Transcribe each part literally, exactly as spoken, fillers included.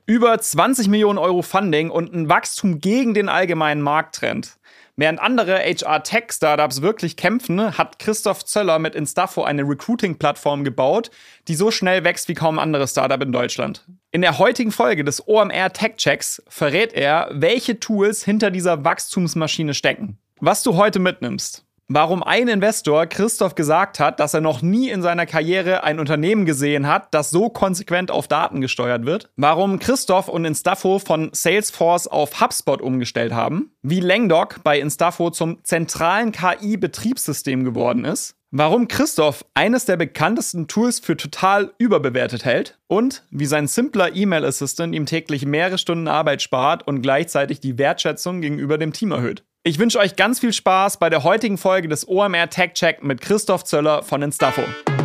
Über zwanzig Millionen Euro Funding und ein Wachstum gegen den allgemeinen Markttrend. Während andere H R-Tech-Startups wirklich kämpfen, hat Christoph Zöller mit Instafo eine Recruiting-Plattform gebaut, die so schnell wächst wie kaum ein anderes Startup in Deutschland. In der heutigen Folge des O M R Tech Checks verrät er, welche Tools hinter dieser Wachstumsmaschine stecken. Was du heute mitnimmst. Warum ein Investor Christoph gesagt hat, dass er noch nie in seiner Karriere ein Unternehmen gesehen hat, das so konsequent auf Daten gesteuert wird. Warum Christoph und Instafo von Salesforce auf HubSpot umgestellt haben. Wie Langdoc bei Instafo zum zentralen K I-Betriebssystem geworden ist. Warum Christoph eines der bekanntesten Tools für total überbewertet hält. Und wie sein simpler E-Mail-Assistant ihm täglich mehrere Stunden Arbeit spart und gleichzeitig die Wertschätzung gegenüber dem Team erhöht. Ich wünsche euch ganz viel Spaß bei der heutigen Folge des O M R Tech Check mit Christoph Zöller von Instafo.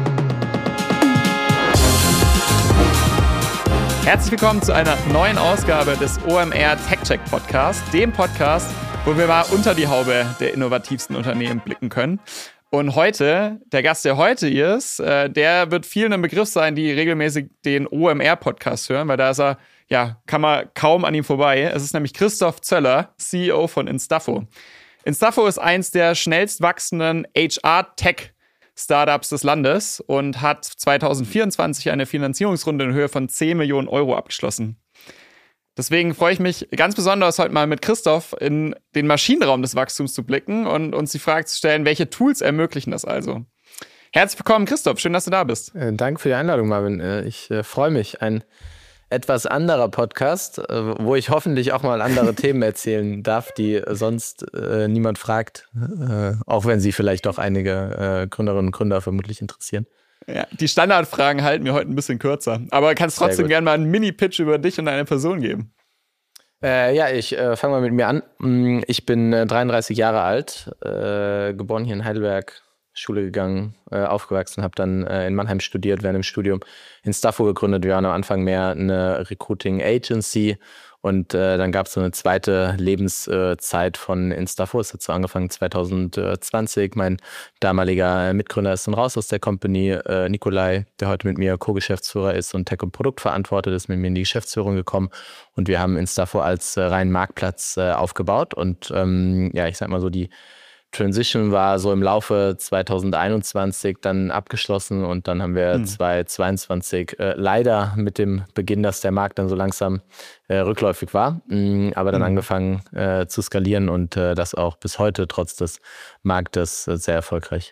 Herzlich willkommen zu einer neuen Ausgabe des O M R Tech Check Podcast, dem Podcast, wo wir mal unter die Haube der innovativsten Unternehmen blicken können. Und heute, der Gast, der heute hier ist, äh, der wird vielen ein Begriff sein, die regelmäßig den O M R-Podcast hören, weil da ist er, ja, kann man kaum an ihm vorbei. Es ist nämlich Christoph Zöller, C E O von Instafo. Instafo ist eins der schnellst wachsenden H R-Tech-Startups des Landes und hat zwanzig vierundzwanzig eine Finanzierungsrunde in Höhe von zehn Millionen Euro abgeschlossen. Deswegen freue ich mich ganz besonders, heute mal mit Christoph in den Maschinenraum des Wachstums zu blicken und uns die Frage zu stellen, welche Tools ermöglichen das also? Herzlich willkommen, Christoph. Schön, dass du da bist. Äh, danke für die Einladung, Marvin. Äh, ich äh, freue mich. Ein etwas anderer Podcast, äh, wo ich hoffentlich auch mal andere Themen erzählen darf, die sonst äh, niemand fragt, äh, auch wenn sie vielleicht doch einige äh, Gründerinnen und Gründer vermutlich interessieren. Ja, die Standardfragen halten wir heute ein bisschen kürzer. Aber kannst trotzdem gerne mal einen Mini-Pitch über dich und deine Person geben. Äh, ja, ich äh, fange mal mit mir an. Ich bin äh, dreiunddreißig Jahre alt, äh, geboren hier in Heidelberg, Schule gegangen, äh, aufgewachsen, habe dann äh, in Mannheim studiert, während dem Studium Instafo gegründet. Wir waren am Anfang mehr eine Recruiting-Agency. Und äh, dann gab es so eine zweite Lebenszeit von Instafo. Es hat so angefangen zwanzig zwanzig. Mein damaliger Mitgründer ist dann raus aus der Company. Äh, Nikolai, der heute mit mir Co-Geschäftsführer ist und Tech und Produkt verantwortet, ist mit mir in die Geschäftsführung gekommen. Und wir haben Instafo als äh, reinen Marktplatz äh, aufgebaut. Und ähm, ja, ich sag mal so, die Transition war so im Laufe zwanzig einundzwanzig dann abgeschlossen und dann haben wir hm. zwanzig zweiundzwanzig äh, leider mit dem Beginn, dass der Markt dann so langsam äh, rückläufig war, mh, aber dann hm. angefangen äh, zu skalieren und äh, das auch bis heute trotz des Marktes äh, sehr erfolgreich.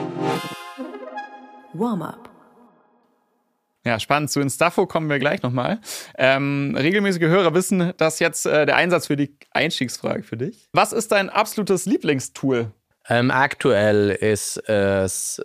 Warm-up. Ja, spannend. Zu Instafo kommen wir gleich nochmal. Ähm, regelmäßige Hörer wissen, dass jetzt äh, der Einsatz für die Einstiegsfrage für dich. Was ist dein absolutes Lieblingstool? Ähm, aktuell ist es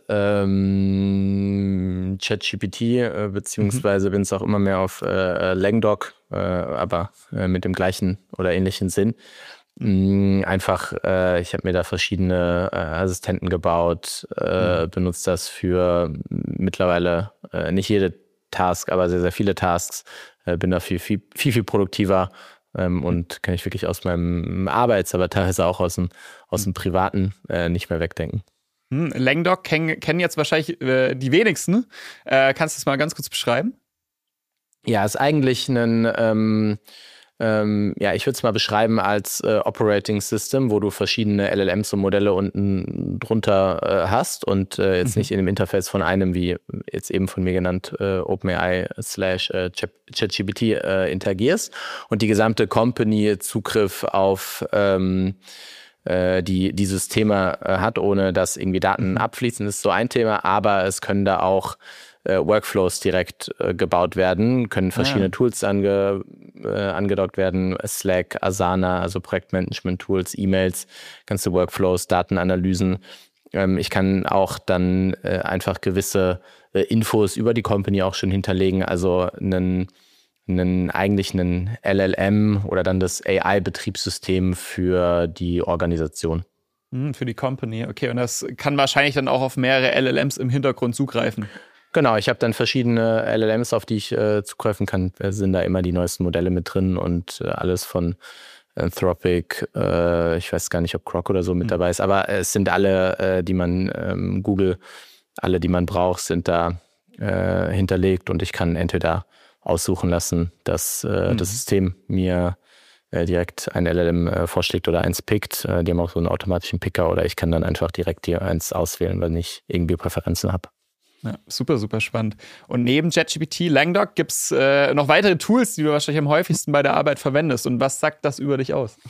ähm, ChatGPT, äh, beziehungsweise mhm. bin es auch immer mehr auf äh, Langdoc, äh, aber äh, mit dem gleichen oder ähnlichen Sinn. Mhm. Einfach, äh, ich habe mir da verschiedene äh, Assistenten gebaut, äh, mhm. benutze das für mittlerweile äh, nicht jede Task, aber sehr, sehr viele Tasks. Äh, bin da viel, viel, viel, viel produktiver ähm, und kann ich wirklich aus meinem Arbeits-, aber teilweise auch aus dem, aus dem Privaten äh, nicht mehr wegdenken. Hm, Langdoc kennen, kennen jetzt wahrscheinlich äh, die wenigsten. Äh, kannst du das mal ganz kurz beschreiben? Ja, ist eigentlich ein... Ähm, Ähm, ja, ich würde es mal beschreiben als äh, Operating System, wo du verschiedene L L Ms und Modelle unten drunter äh, hast und äh, jetzt mhm. nicht in dem Interface von einem, wie jetzt eben von mir genannt, äh, OpenAI slash äh, ChatGPT äh, interagierst und die gesamte Company Zugriff auf ähm, äh, die, die Systeme äh, hat, ohne dass irgendwie Daten mhm. abfließen. Das ist so ein Thema, aber es können da auch Äh, Workflows direkt äh, gebaut werden, können verschiedene ja. Tools ange, äh, angedockt werden, Slack, Asana, also Projektmanagement-Tools, E-Mails, ganze Workflows, Datenanalysen. Ähm, ich kann auch dann äh, einfach gewisse äh, Infos über die Company auch schon hinterlegen, also einen, einen eigentlich einen L L M oder dann das A I-Betriebssystem für die Organisation. Hm, für die Company, okay. Und das kann wahrscheinlich dann auch auf mehrere L L Ms im Hintergrund zugreifen. Genau, ich habe dann verschiedene L L Ms, auf die ich äh, zugreifen kann. Es sind da immer die neuesten Modelle mit drin und äh, alles von Anthropic, äh, ich weiß gar nicht, ob Grok oder so mit mhm. dabei ist, aber es sind alle, äh, die man, ähm, Google, alle, die man braucht, sind da äh, hinterlegt und ich kann entweder aussuchen lassen, dass äh, mhm. das System mir äh, direkt ein L L M äh, vorschlägt oder eins pickt. Äh, die haben auch so einen automatischen Picker oder ich kann dann einfach direkt hier eins auswählen, wenn ich irgendwie Präferenzen habe. Ja, super, super spannend. Und neben ChatGPT, Langdoc gibt es äh, noch weitere Tools, die du wahrscheinlich am häufigsten bei der Arbeit verwendest. Und was sagt das über dich aus?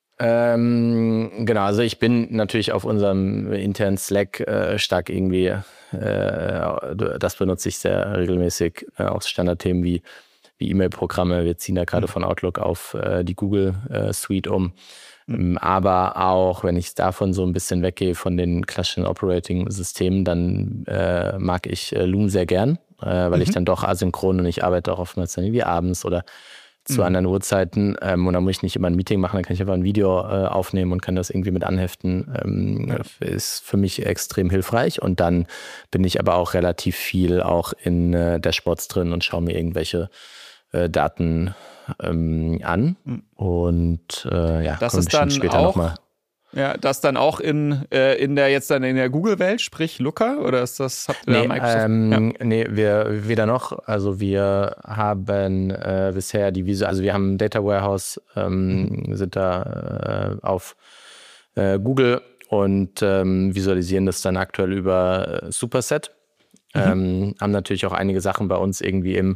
Ähm, genau, also ich bin natürlich auf unserem internen Slack äh, stark irgendwie, äh, das benutze ich sehr regelmäßig, äh, auch Standardthemen wie, wie E-Mail-Programme. Wir ziehen da gerade mhm. von Outlook auf äh, die Google äh, Suite um. Mhm. Aber auch, wenn ich davon so ein bisschen weggehe von den klassischen Operating-Systemen, dann äh, mag ich äh, Loom sehr gern, äh, weil mhm. ich dann doch asynchron und ich arbeite auch oftmals dann irgendwie abends oder zu mhm. anderen Uhrzeiten ähm, und dann muss ich nicht immer ein Meeting machen, dann kann ich einfach ein Video äh, aufnehmen und kann das irgendwie mit anheften. Ähm, ja. Ist für mich extrem hilfreich und dann bin ich aber auch relativ viel auch in äh, Dashboards drin und schaue mir irgendwelche äh, Daten ähm, an mhm. und äh, ja, das ist dann später auch nochmal. Ja, das dann auch in, äh, in der jetzt dann in der Google-Welt, sprich Looker, oder ist das, habt ihr nee, da Microsoft? Ähm, ja. Nee, wir weder noch. Also wir haben äh, bisher die Visual, also wir haben ein Data Warehouse, ähm, mhm. sind da äh, auf äh, Google und ähm, visualisieren das dann aktuell über äh, Superset. Mhm. Ähm, haben natürlich auch einige Sachen bei uns irgendwie im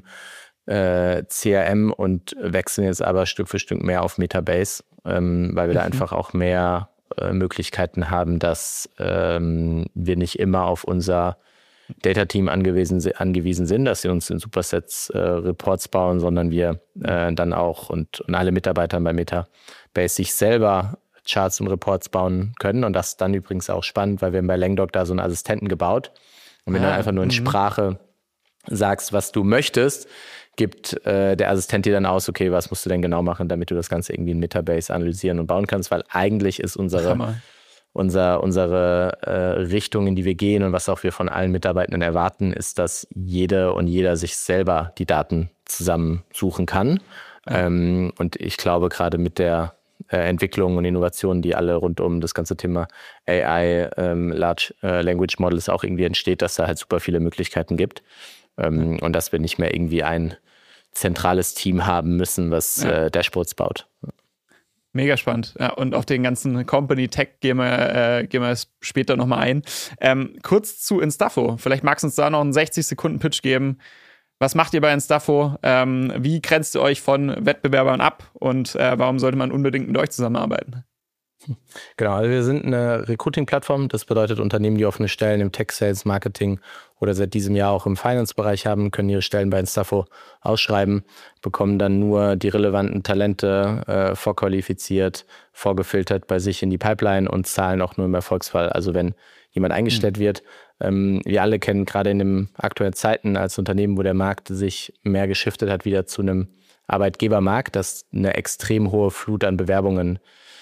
äh, C R M und wechseln jetzt aber Stück für Stück mehr auf Metabase, ähm, weil wir mhm. da einfach auch mehr Möglichkeiten haben, dass ähm, wir nicht immer auf unser Data-Team angewiesen, angewiesen sind, dass sie uns in Supersets äh, Reports bauen, sondern wir äh, dann auch und, und alle Mitarbeiter bei Metabase sich selber Charts und Reports bauen können. Und das ist dann übrigens auch spannend, weil wir haben bei Langdoc da so einen Assistenten gebaut. Und wenn ah, du einfach nur in m- Sprache sagst, was du möchtest, gibt äh, der Assistent dir dann aus, okay, was musst du denn genau machen, damit du das Ganze irgendwie in Metabase analysieren und bauen kannst, weil eigentlich ist unsere, unser, unsere äh, Richtung, in die wir gehen und was auch wir von allen Mitarbeitenden erwarten, ist, dass jede und jeder sich selber die Daten zusammensuchen kann. Ja. Ähm, und ich glaube, gerade mit der äh, Entwicklung und Innovation, die alle rund um das ganze Thema A I, ähm, Large äh, Language Models auch irgendwie entsteht, dass da halt super viele Möglichkeiten gibt. Ähm, ja. Und dass wir nicht mehr irgendwie ein zentrales Team haben müssen, was ja. äh, Dashboards baut. Mega spannend. Ja, und auf den ganzen Company Tech gehen wir, äh, gehen wir später nochmal ein. Ähm, kurz zu Instafo. Vielleicht magst du uns da noch einen sechzig Sekunden Pitch geben. Was macht ihr bei Instafo? Ähm, wie grenzt ihr euch von Wettbewerbern ab? Und äh, warum sollte man unbedingt mit euch zusammenarbeiten? Genau, also wir sind eine Recruiting-Plattform. Das bedeutet, Unternehmen, die offene Stellen im Tech, Sales, Marketing oder seit diesem Jahr auch im Finance-Bereich haben, können ihre Stellen bei Instafo ausschreiben, bekommen dann nur die relevanten Talente äh, vorqualifiziert, vorgefiltert bei sich in die Pipeline und zahlen auch nur im Erfolgsfall. Also wenn jemand eingestellt mhm. wird. Ähm, wir alle kennen gerade in den aktuellen Zeiten als Unternehmen, wo der Markt sich mehr geschiftet hat, wieder zu einem Arbeitgebermarkt, das eine extrem hohe Flut an Bewerbungen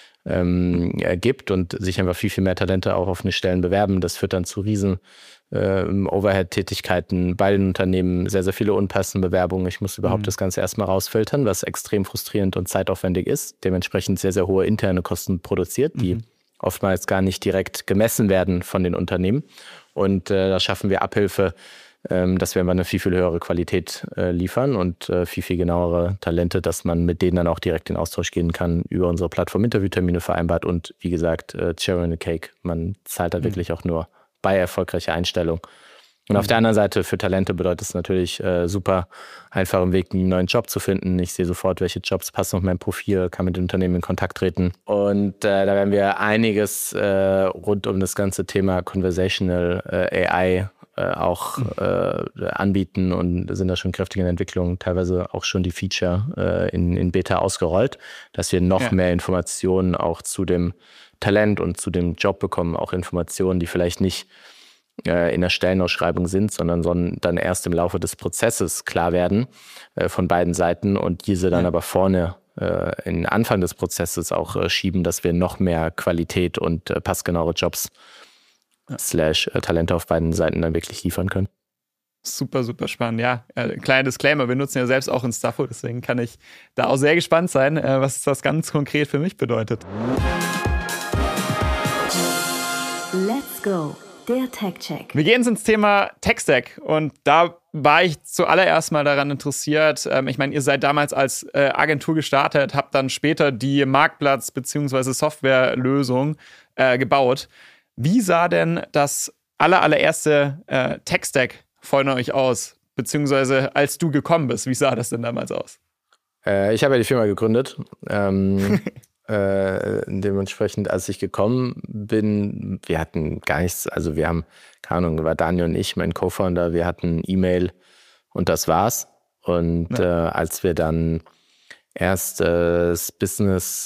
Ähm, gibt und sich einfach viel, viel mehr Talente auch auf eine Stellen bewerben. Das führt dann zu riesen äh, Overhead-Tätigkeiten bei den Unternehmen, sehr, sehr viele unpassende Bewerbungen. Ich muss überhaupt mhm. das Ganze erstmal rausfiltern, was extrem frustrierend und zeitaufwendig ist, dementsprechend sehr, sehr hohe interne Kosten produziert, die mhm. oftmals gar nicht direkt gemessen werden von den Unternehmen. Und äh, da schaffen wir Abhilfe, dass wir einfach eine viel, viel höhere Qualität äh, liefern und äh, viel, viel genauere Talente, dass man mit denen dann auch direkt in Austausch gehen kann, über unsere Plattform Interviewtermine vereinbart und wie gesagt, äh, Cherry in the Cake. Man zahlt da mhm. wirklich auch nur bei erfolgreicher Einstellung. Und mhm. auf der anderen Seite für Talente bedeutet es natürlich äh, super einfachen Weg, einen neuen Job zu finden. Ich sehe sofort, welche Jobs passen auf mein Profil, kann mit den Unternehmen in Kontakt treten. Und äh, da werden wir einiges äh, rund um das ganze Thema Conversational äh, A I auch äh, anbieten und sind da schon kräftig in Entwicklung, teilweise auch schon die Feature äh, in, in Beta ausgerollt, dass wir noch ja. mehr Informationen auch zu dem Talent und zu dem Job bekommen, auch Informationen, die vielleicht nicht äh, in der Stellenausschreibung sind, sondern, sondern dann erst im Laufe des Prozesses klar werden äh, von beiden Seiten und diese dann ja. aber vorne äh, in Anfang des Prozesses auch äh, schieben, dass wir noch mehr Qualität und äh, passgenaue Jobs slash Talente auf beiden Seiten dann wirklich liefern können. Super, super spannend. Ja, äh, kleiner Disclaimer, wir nutzen ja selbst auch Instafo, deswegen kann ich da auch sehr gespannt sein, äh, was das ganz konkret für mich bedeutet. Let's go. Der Tech-Check. Wir gehen ins Thema Tech-Stack und da war ich zuallererst mal daran interessiert. Ähm, ich meine, ihr seid damals als äh, Agentur gestartet, habt dann später die Marktplatz- bzw. Softwarelösung äh, gebaut. Wie sah denn das aller, allererste äh, Tech-Stack von euch aus? Beziehungsweise als du gekommen bist, wie sah das denn damals aus? Äh, ich habe ja die Firma gegründet. Ähm, äh, dementsprechend, als ich gekommen bin, wir hatten gar nichts, also wir haben, keine Ahnung, war Daniel und ich, mein Co-Founder, wir hatten E-Mail und das war's. Und ja. äh, als wir dann erst äh, das Business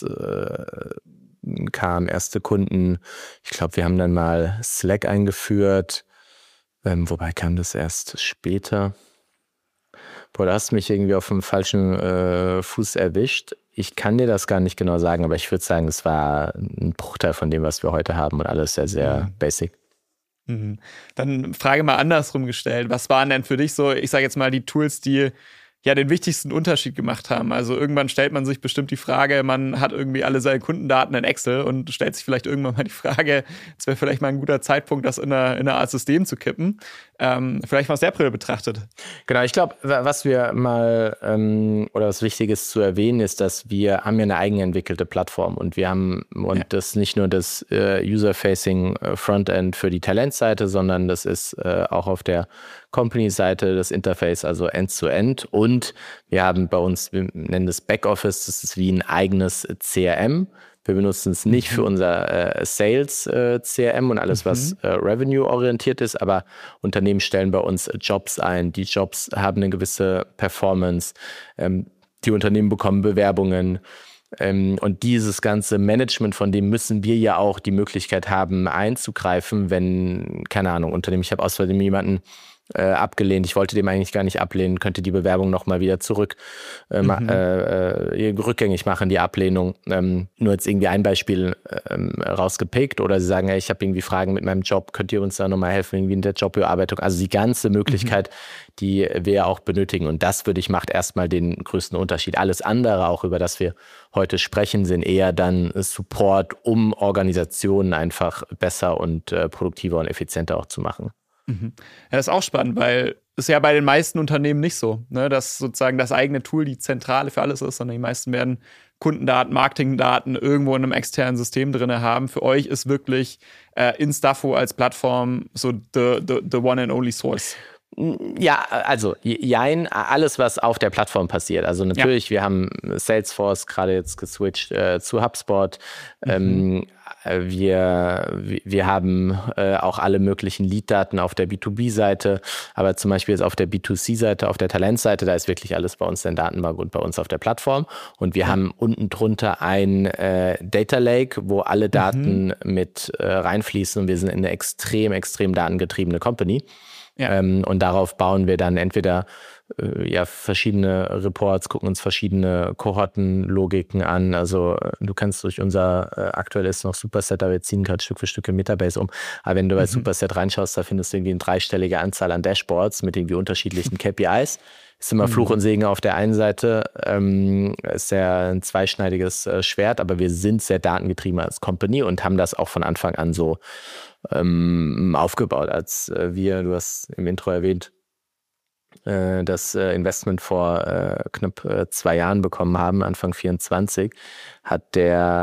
äh, kam, erste Kunden, ich glaube, wir haben dann mal Slack eingeführt, ähm, wobei kam das erst später. Boah, da hast du mich irgendwie auf dem falschen äh, Fuß erwischt. Ich kann dir das gar nicht genau sagen, aber ich würde sagen, es war ein Bruchteil von dem, was wir heute haben und alles sehr, sehr mhm. basic. Mhm. Dann Frage mal andersrum gestellt. Was waren denn für dich so, ich sage jetzt mal, die Tools, die ja den wichtigsten Unterschied gemacht haben? Also irgendwann stellt man sich bestimmt die Frage, man hat irgendwie alle seine Kundendaten in Excel und stellt sich vielleicht irgendwann mal die Frage, es wäre vielleicht mal ein guter Zeitpunkt, das in eine, in eine Art System zu kippen. Ähm, vielleicht mal aus der Brille betrachtet. Genau, ich glaube, was wir mal ähm, oder was wichtig ist zu erwähnen, ist, dass wir haben ja eine eigenentwickelte Plattform und wir haben und ja. das nicht nur das äh, User-Facing äh, Frontend für die Talentseite, sondern das ist äh, auch auf der Company-Seite das Interface, also End-to-End, und wir haben bei uns, wir nennen das Backoffice, das ist wie ein eigenes C R M. Wir benutzen es nicht mhm. für unser äh, Sales-C R M äh, und alles, mhm. was äh, Revenue-orientiert ist, aber Unternehmen stellen bei uns Jobs ein. Die Jobs haben eine gewisse Performance. Ähm, die Unternehmen bekommen Bewerbungen. Ähm, und dieses ganze Management, von dem müssen wir ja auch die Möglichkeit haben, einzugreifen, wenn, keine Ahnung, Unternehmen, ich habe aus Versehen jemanden Äh, abgelehnt. Ich wollte dem eigentlich gar nicht ablehnen, könnte die Bewerbung nochmal wieder zurück äh, mhm. äh, rückgängig machen, die Ablehnung. Ähm, nur jetzt irgendwie ein Beispiel ähm, rausgepickt oder sie sagen, hey, ich habe irgendwie Fragen mit meinem Job, könnt ihr uns da nochmal helfen, irgendwie in der Jobbearbeitung. Also die ganze Möglichkeit, mhm. die wir auch benötigen. Und das, würde ich, macht erstmal den größten Unterschied. Alles andere, auch über das wir heute sprechen, sind eher dann Support, um Organisationen einfach besser und äh, produktiver und effizienter auch zu machen. Mhm. Ja, das ist auch spannend, weil es ja bei den meisten Unternehmen nicht so, ne, dass sozusagen das eigene Tool die Zentrale für alles ist, sondern die meisten werden Kundendaten, Marketingdaten irgendwo in einem externen System drin haben. Für euch ist wirklich äh, Instafo als Plattform so the, the, the one and only source. Ja, also jein, alles, was auf der Plattform passiert. Also natürlich, ja. wir haben Salesforce gerade jetzt geswitcht äh, zu HubSpot. Mhm. Ähm, wir, wir haben äh, auch alle möglichen Lead-Daten auf der B zwei B-Seite, aber zum Beispiel jetzt auf der B zwei C-Seite, auf der Talentseite, da ist wirklich alles bei uns in der Datenbank und bei uns auf der Plattform. Und wir ja. haben unten drunter ein äh, Data Lake, wo alle Daten mhm. mit äh, reinfließen, und wir sind eine extrem, extrem datengetriebene Company. Ja. Ähm, und darauf bauen wir dann entweder äh, ja verschiedene Reports, gucken uns verschiedene Kohortenlogiken an. Also du kannst durch unser äh, aktuelles noch Superset, aber wir ziehen gerade Stück für Stück im Metabase um. Aber wenn du bei mhm. Superset reinschaust, da findest du irgendwie eine dreistellige Anzahl an Dashboards mit irgendwie unterschiedlichen K P Is. Ist immer Fluch und Segen auf der einen Seite, ähm, ist ja ein zweischneidiges äh, Schwert, aber wir sind sehr datengetrieben als Company und haben das auch von Anfang an so ähm, aufgebaut, als äh, wir, du hast im Intro erwähnt, äh, das äh, Investment vor äh, knapp äh, zwei Jahren bekommen haben, Anfang vierundzwanzig, hat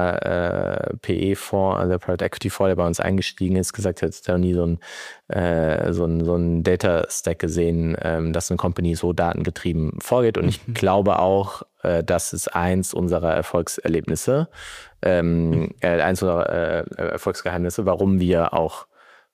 der äh, P E-Fonds, also der Private Equity-Fonds, der bei uns eingestiegen ist, gesagt, er hat noch nie so ein, äh, so ein, so ein Data-Stack gesehen, ähm, dass eine Company so datengetrieben vorgeht. Und ich mhm. glaube auch, äh, das ist eins unserer Erfolgserlebnisse, ähm, mhm. äh, eins unserer äh, Erfolgsgeheimnisse, warum wir auch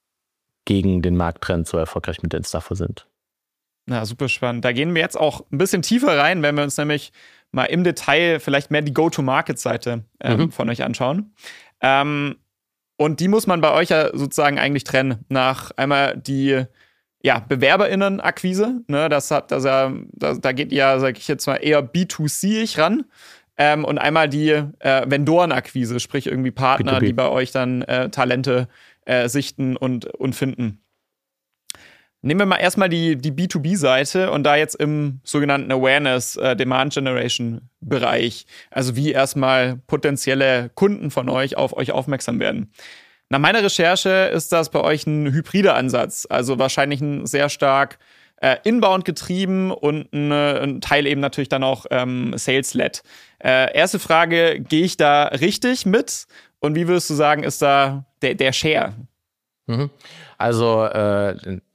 gegen den Markttrend so erfolgreich mit Instafo sind. Na, super spannend. Da gehen wir jetzt auch ein bisschen tiefer rein, wenn wir uns nämlich mal im Detail vielleicht mehr die Go-to-Market-Seite ähm, mhm. von euch anschauen. Ähm, und die muss man bei euch ja sozusagen eigentlich trennen. Nach einmal die ja, BewerberInnen-Akquise. Ne, das hat, das ja, da, da geht ja, sag ich jetzt mal, eher B zwei C-ig ran. Ähm, und einmal die äh, Vendoren-Akquise, sprich irgendwie Partner, B zwei B, die bei euch dann äh, Talente äh, sichten und, und finden. Nehmen wir mal erstmal die, die B zwei B-Seite und da jetzt im sogenannten Awareness äh, Demand Generation Bereich, also wie erstmal potenzielle Kunden von euch auf euch aufmerksam werden. Nach meiner Recherche ist das bei euch ein hybrider Ansatz, also wahrscheinlich ein sehr stark äh, inbound getrieben und ein, ein Teil eben natürlich dann auch ähm, Sales-led. Äh, erste Frage, gehe ich da richtig mit? Und wie würdest du sagen, ist da der, der Share? Mhm. Also äh,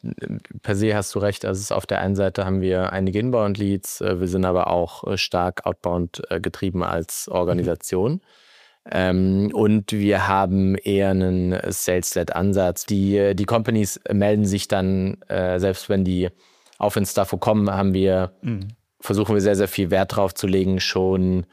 per se hast du recht, also es ist auf der einen Seite haben wir einige Inbound-Leads, äh, wir sind aber auch äh, stark outbound äh, getrieben als Organisation. Mhm. Ähm, und wir haben eher einen Sales-led-Ansatz. Die, die Companies melden sich dann, äh, selbst wenn die auf Instafo kommen, haben wir, mhm. versuchen wir sehr, sehr viel Wert drauf zu legen, schon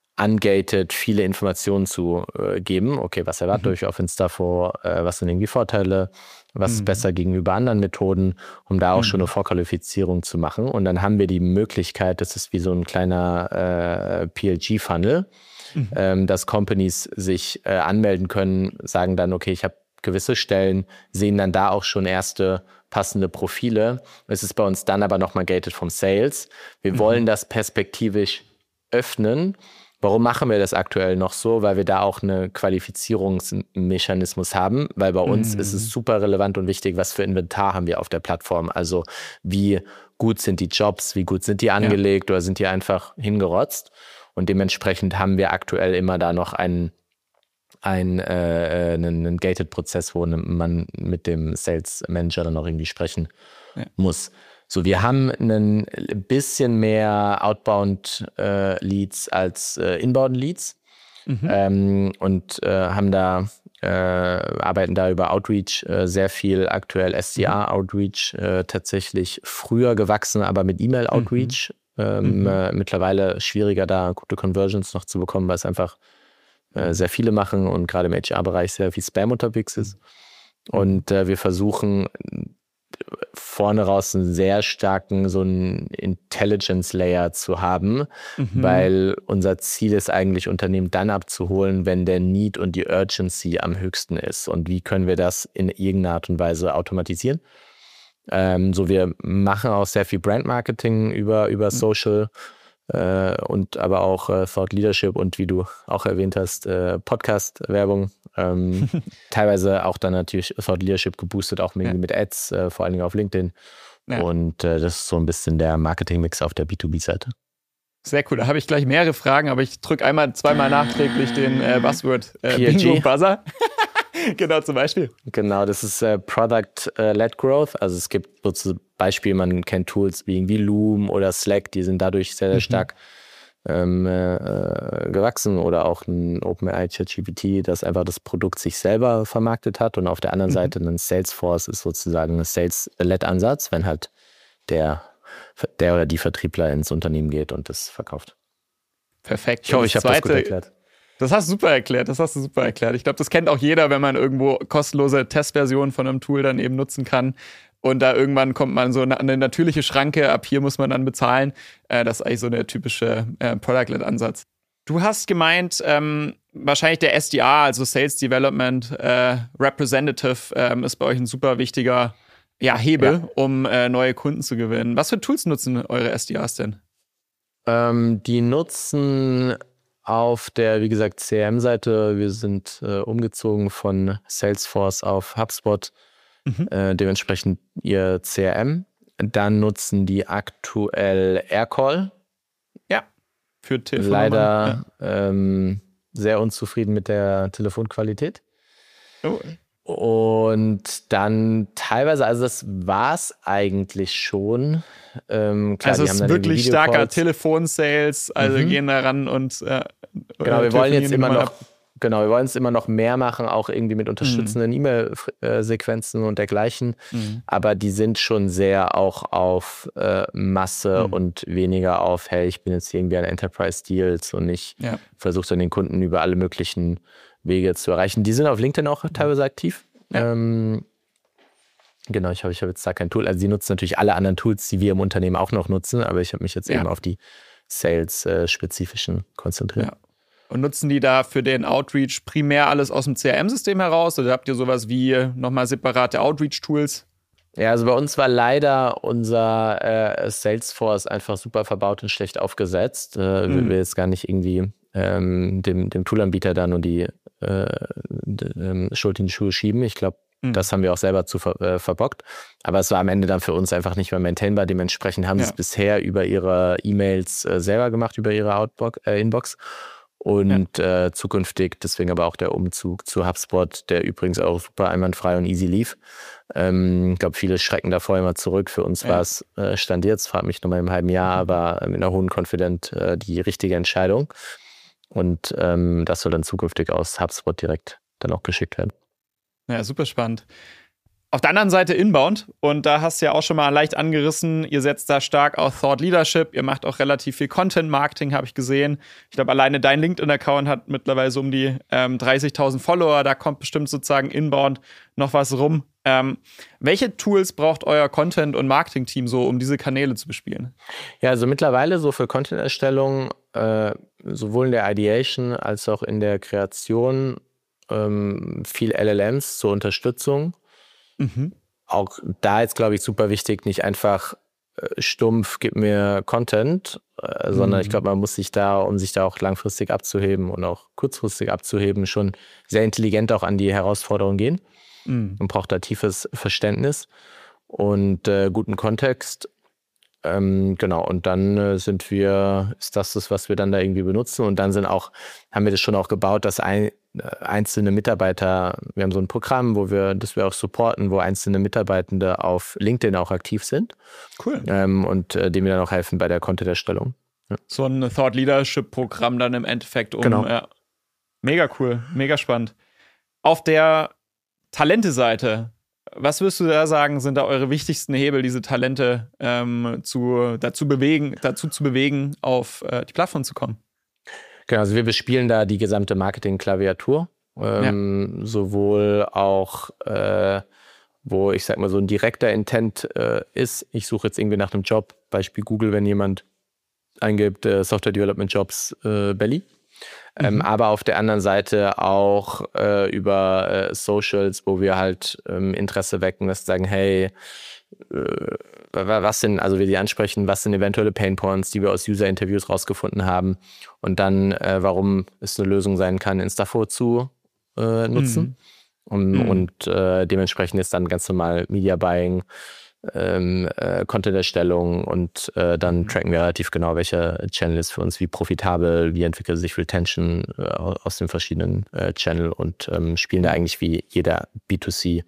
ungated viele Informationen zu äh, geben. Okay, was erwartet mhm. euch auf Instafo? Äh, was sind irgendwie Vorteile? Was mhm. ist besser gegenüber anderen Methoden? Um da auch mhm. schon eine Vorqualifizierung zu machen. Und dann haben wir die Möglichkeit, das ist wie so ein kleiner äh, P L G-Funnel, mhm. ähm, dass Companies sich äh, anmelden können, sagen dann, okay, ich habe gewisse Stellen, sehen dann da auch schon erste passende Profile. Es ist bei uns dann aber nochmal gated vom Sales. Wir mhm. wollen das perspektivisch öffnen. Warum machen wir das aktuell noch so? Weil wir da auch einen Qualifizierungsmechanismus haben, weil bei uns mhm. ist es super relevant und wichtig, was für Inventar haben wir auf der Plattform. Also wie gut sind die Jobs, wie gut sind die angelegt ja. oder sind die einfach hingerotzt? Und dementsprechend haben wir aktuell immer da noch einen, einen, äh, einen, einen Gated-Prozess, wo man mit dem Sales Manager dann auch irgendwie sprechen ja. muss. So, wir haben ein bisschen mehr Outbound-Leads äh, als äh, Inbound-Leads mhm. ähm, und äh, haben da, äh, arbeiten da über Outreach äh, sehr viel, aktuell S D R-Outreach, äh, tatsächlich früher gewachsen, aber mit E-Mail-Outreach. Mhm. Ähm, mhm. Äh, mittlerweile schwieriger, da gute Conversions noch zu bekommen, weil es einfach äh, sehr viele machen und gerade im H R-Bereich sehr viel Spam unterwegs ist. Mhm. Und äh, wir versuchen vorne raus einen sehr starken so einen Intelligence-Layer zu haben, mhm. weil unser Ziel ist eigentlich, Unternehmen dann abzuholen, wenn der Need und die Urgency am höchsten ist. Und wie können wir das in irgendeiner Art und Weise automatisieren? Ähm, so, wir machen auch sehr viel Brand-Marketing über, über mhm. Social äh, und aber auch äh, Thought Leadership und wie du auch erwähnt hast, äh, Podcast-Werbung. Ähm, teilweise auch dann natürlich Thought Leadership geboostet, auch mit, ja. mit Ads, äh, vor allen Dingen auf LinkedIn. Ja. Und äh, das ist so ein bisschen der Marketing-Mix auf der B zwei B-Seite. Sehr cool, da habe ich gleich mehrere Fragen, aber ich drücke einmal, zweimal nachträglich den äh, Buzzword äh, Bingo-Buzzer. Genau, zum Beispiel. Genau, das ist äh, Product-led Growth. Also es gibt so Beispiele, man kennt Tools wie irgendwie Loom oder Slack, die sind dadurch sehr, sehr mhm. stark ähm, äh, gewachsen. Oder auch ein OpenAI ChatGPT, das einfach das Produkt sich selber vermarktet hat. Und auf der anderen mhm. Seite ein Salesforce ist sozusagen ein Sales-led Ansatz, wenn halt der, der oder die Vertriebler ins Unternehmen geht und das verkauft. Perfekt. Ich hoffe, ich habe das gut erklärt. Das hast du super erklärt, das hast du super erklärt. Ich glaube, das kennt auch jeder, wenn man irgendwo kostenlose Testversionen von einem Tool dann eben nutzen kann. Und da irgendwann kommt man so eine natürliche Schranke, ab hier muss man dann bezahlen. Äh, das ist eigentlich so der typische äh, Product-led-Ansatz. Du hast gemeint, ähm, wahrscheinlich der S D R, also Sales Development äh, Representative, ähm, ist bei euch ein super wichtiger ja, Hebel, ja. um äh, neue Kunden zu gewinnen. Was für Tools nutzen eure S D Rs denn? Ähm, die nutzen auf der, wie gesagt, C R M-Seite, wir sind äh, umgezogen von Salesforce auf HubSpot, mhm. äh, dementsprechend ihr C R M. Dann nutzen die aktuell Aircall. Ja, für Telefon. Leider ja. ähm, sehr unzufrieden mit der Telefonqualität. Oh. Und dann teilweise, also das war es eigentlich schon. Ähm, klar, also die es haben ist wirklich starker Telefon-Sales, also mhm. gehen da ran und äh, genau, wir wollen jetzt immer noch ab. Genau, wir wollen es immer noch mehr machen, auch irgendwie mit unterstützenden mhm. E-Mail-Sequenzen und dergleichen. Mhm. Aber die sind schon sehr auch auf äh, Masse mhm. und weniger auf, hey, ich bin jetzt irgendwie ein Enterprise-Deals und ich ja. versuche dann den Kunden über alle möglichen Wege zu erreichen. Die sind auf LinkedIn auch teilweise aktiv. Ja. Ähm, genau, ich habe ich hab jetzt da kein Tool. Also die nutzen natürlich alle anderen Tools, die wir im Unternehmen auch noch nutzen, aber ich habe mich jetzt ja. eben auf die Sales-spezifischen konzentriert. Ja. Und nutzen die da für den Outreach primär alles aus dem C R M-System heraus? Oder habt ihr sowas wie nochmal separate Outreach-Tools? Ja, also bei uns war leider unser äh, Salesforce einfach super verbaut und schlecht aufgesetzt. Äh, mhm. will jetzt gar nicht irgendwie ähm, dem, dem Toolanbieter da nur die äh, d- Schuld in die Schuhe schieben. Ich glaube, mhm. das haben wir auch selber zu ver- äh, verbockt. Aber es war am Ende dann für uns einfach nicht mehr maintainbar. Dementsprechend haben ja. sie es bisher über ihre E-Mails äh, selber gemacht, über ihre Outbox, äh, Inbox. Und ja. äh, zukünftig, deswegen aber auch der Umzug zu HubSpot, der übrigens auch super einwandfrei und easy lief. Ähm, ich glaube, viele schrecken davor immer zurück. Für uns ja. war es, äh, Stand jetzt, frag mich nochmal im halben Jahr, aber mit einer hohen Confident äh, die richtige Entscheidung. Und ähm, das soll dann zukünftig aus HubSpot direkt dann auch geschickt werden. Ja, super spannend. Auf der anderen Seite Inbound, und da hast du ja auch schon mal leicht angerissen, ihr setzt da stark auf Thought Leadership, ihr macht auch relativ viel Content-Marketing, habe ich gesehen. Ich glaube, alleine dein LinkedIn-Account hat mittlerweile so um die ähm, dreißigtausend Follower, da kommt bestimmt sozusagen Inbound noch was rum. Ähm, welche Tools braucht euer Content- und Marketing-Team so, um diese Kanäle zu bespielen? Ja, also mittlerweile so für Content-Erstellung, äh, sowohl in der Ideation als auch in der Kreation, ähm, viel L L Ms zur Unterstützung. Mhm. Auch da jetzt, glaube ich, super wichtig, nicht einfach äh, stumpf, gib mir Content, äh, mhm. sondern ich glaube, man muss sich da, um sich da auch langfristig abzuheben und auch kurzfristig abzuheben, schon sehr intelligent auch an die Herausforderungen gehen mhm. und braucht da tiefes Verständnis und äh, guten Kontext. Ähm, genau, und dann äh, sind wir, ist das das, was wir dann da irgendwie benutzen, und dann sind auch, haben wir das schon auch gebaut, dass ein, äh, einzelne Mitarbeiter, wir haben so ein Programm, wo wir, das wir auch supporten, wo einzelne Mitarbeitende auf LinkedIn auch aktiv sind. Cool. Ähm, und äh, denen wir dann auch helfen bei der Content-Erstellung. Ja. So ein Thought Leadership-Programm dann im Endeffekt um. Genau. Ja. Mega cool, mega spannend. Auf der Talente-Seite, was würdest du da sagen, sind da eure wichtigsten Hebel, diese Talente ähm, zu, dazu, bewegen, dazu zu bewegen, auf äh, die Plattform zu kommen? Genau, also wir bespielen da die gesamte Marketing-Klaviatur. Ähm, ja. Sowohl auch, äh, wo ich sag mal so ein direkter Intent äh, ist, ich suche jetzt irgendwie nach einem Job, Beispiel Google, wenn jemand eingibt, äh, Software Development Jobs äh, Belly. Mhm. Ähm, aber auf der anderen Seite auch äh, über äh, Socials, wo wir halt ähm, Interesse wecken, dass wir sagen, hey, äh, was sind, also wir die ansprechen, was sind eventuelle Painpoints, die wir aus User-Interviews rausgefunden haben, und dann, äh, warum es eine Lösung sein kann, Instafo zu äh, nutzen. Mhm. Und, mhm. und äh, dementsprechend ist dann ganz normal Media Buying, Ähm, äh, Content-Erstellung, und äh, dann tracken wir relativ genau, welcher Channel ist für uns wie profitabel, wie entwickelt sich Retention äh, aus den verschiedenen äh, Channel, und ähm, spielen da eigentlich wie jeder B zwei C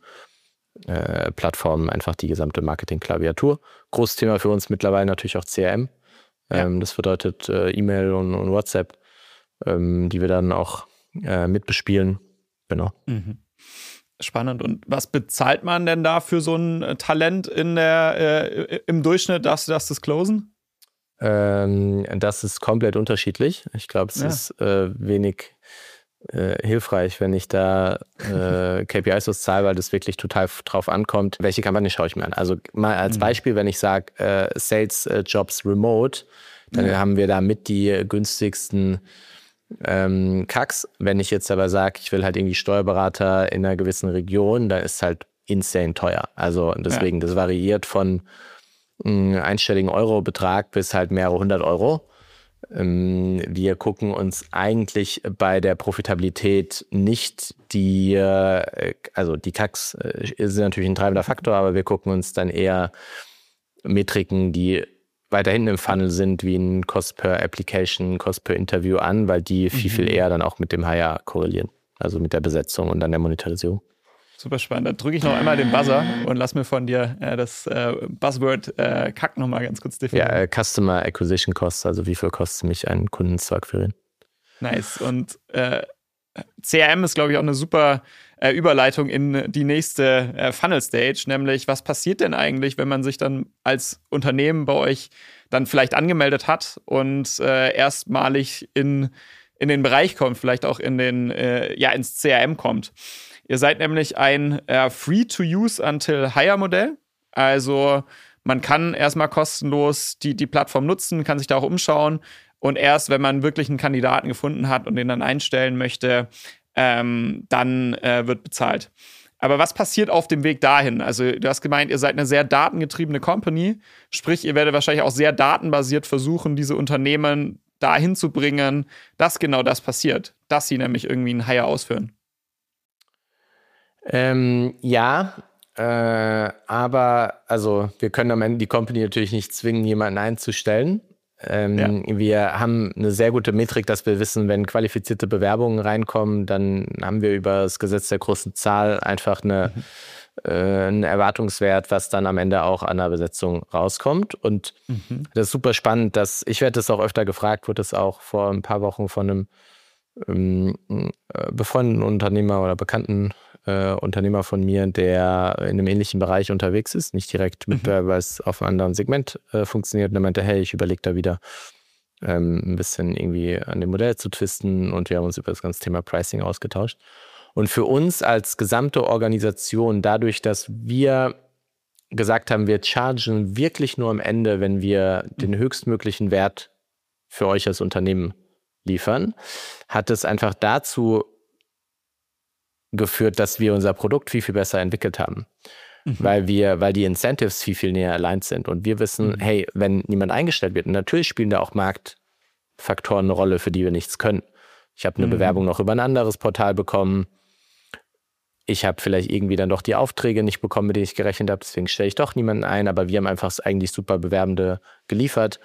äh, Plattform einfach die gesamte Marketing-Klaviatur. Großes Thema für uns mittlerweile natürlich auch C R M. Ähm, ja. Das bedeutet äh, E-Mail und, und WhatsApp, ähm, die wir dann auch äh, mitbespielen. Genau. Mhm. Spannend. Und was bezahlt man denn da für so ein Talent in der, äh, im Durchschnitt? Darfst du das disclosen? Ähm, das ist komplett unterschiedlich. Ich glaube, es ja. ist äh, wenig äh, hilfreich, wenn ich da äh, K P Is auszahle, weil das wirklich total drauf ankommt. Welche Kampagne schaue ich mir an? Also mal als mhm. Beispiel, wenn ich sage äh, Sales äh, Jobs Remote, dann ja. haben wir da mit die günstigsten Ähm, Kacks. Wenn ich jetzt aber sage, ich will halt irgendwie Steuerberater in einer gewissen Region, dann ist es halt insane teuer. Also deswegen, ja. das variiert von einem einstelligen Euro-Betrag bis halt mehrere hundert Euro. Ähm, wir gucken uns eigentlich bei der Profitabilität nicht die, äh, also die Kacks äh, sind natürlich ein treibender Faktor, aber wir gucken uns dann eher Metriken, die weiter hinten im Funnel sind, wie ein Cost per Application, Cost per Interview an, weil die viel, viel eher dann auch mit dem Hire korrelieren. Also mit der Besetzung und dann der Monetarisierung. Super spannend. Da drücke ich noch einmal den Buzzer und lass mir von dir äh, das äh, Buzzword äh, Kack nochmal ganz kurz definieren. Ja, äh, Customer Acquisition Cost, also wie viel kostet mich, einen Kunden zu akquirieren. Nice. Und äh, C R M ist, glaube ich, auch eine super äh, Überleitung in die nächste äh, Funnel-Stage, nämlich was passiert denn eigentlich, wenn man sich dann als Unternehmen bei euch dann vielleicht angemeldet hat und äh, erstmalig in, in den Bereich kommt, vielleicht auch in den, äh, ja, ins C R M kommt. Ihr seid nämlich ein äh, Free-to-Use-Until-Hire-Modell, also man kann erstmal kostenlos die, die Plattform nutzen, kann sich da auch umschauen. Und erst, wenn man wirklich einen Kandidaten gefunden hat und den dann einstellen möchte, ähm, dann äh, wird bezahlt. Aber was passiert auf dem Weg dahin? Also du hast gemeint, ihr seid eine sehr datengetriebene Company. Sprich, ihr werdet wahrscheinlich auch sehr datenbasiert versuchen, diese Unternehmen dahin zu bringen, dass genau das passiert, dass sie nämlich irgendwie einen Hire ausführen? Ähm, ja, äh, aber also wir können am Ende die Company natürlich nicht zwingen, jemanden einzustellen. Ähm, ja. Wir haben eine sehr gute Metrik, dass wir wissen, wenn qualifizierte Bewerbungen reinkommen, dann haben wir über das Gesetz der großen Zahl einfach eine, mhm. äh, einen Erwartungswert, was dann am Ende auch an der Besetzung rauskommt. Und mhm. das ist super spannend, dass ich werde das auch öfter gefragt, wurde es auch vor ein paar Wochen von einem ähm, befreundeten Unternehmer oder bekannten äh, Unternehmer von mir, der in einem ähnlichen Bereich unterwegs ist, nicht direkt mit, mhm. weil es auf einem anderen Segment äh, funktioniert. Und er meinte, hey, ich überlege da wieder ähm, ein bisschen irgendwie an dem Modell zu twisten, und wir haben uns über das ganze Thema Pricing ausgetauscht. Und für uns als gesamte Organisation, dadurch, dass wir gesagt haben, wir chargen wirklich nur am Ende, wenn wir den höchstmöglichen Wert für euch als Unternehmen liefern, hat es einfach dazu geführt, dass wir unser Produkt viel, viel besser entwickelt haben. Mhm. Weil wir, weil die Incentives viel, viel näher aligned sind. Und wir wissen, mhm. hey, wenn niemand eingestellt wird, und natürlich spielen da auch Marktfaktoren eine Rolle, für die wir nichts können. Ich habe eine mhm. Bewerbung noch über ein anderes Portal bekommen. Ich habe vielleicht irgendwie dann doch die Aufträge nicht bekommen, mit denen ich gerechnet habe, deswegen stelle ich doch niemanden ein, aber wir haben einfach eigentlich super Bewerbende geliefert.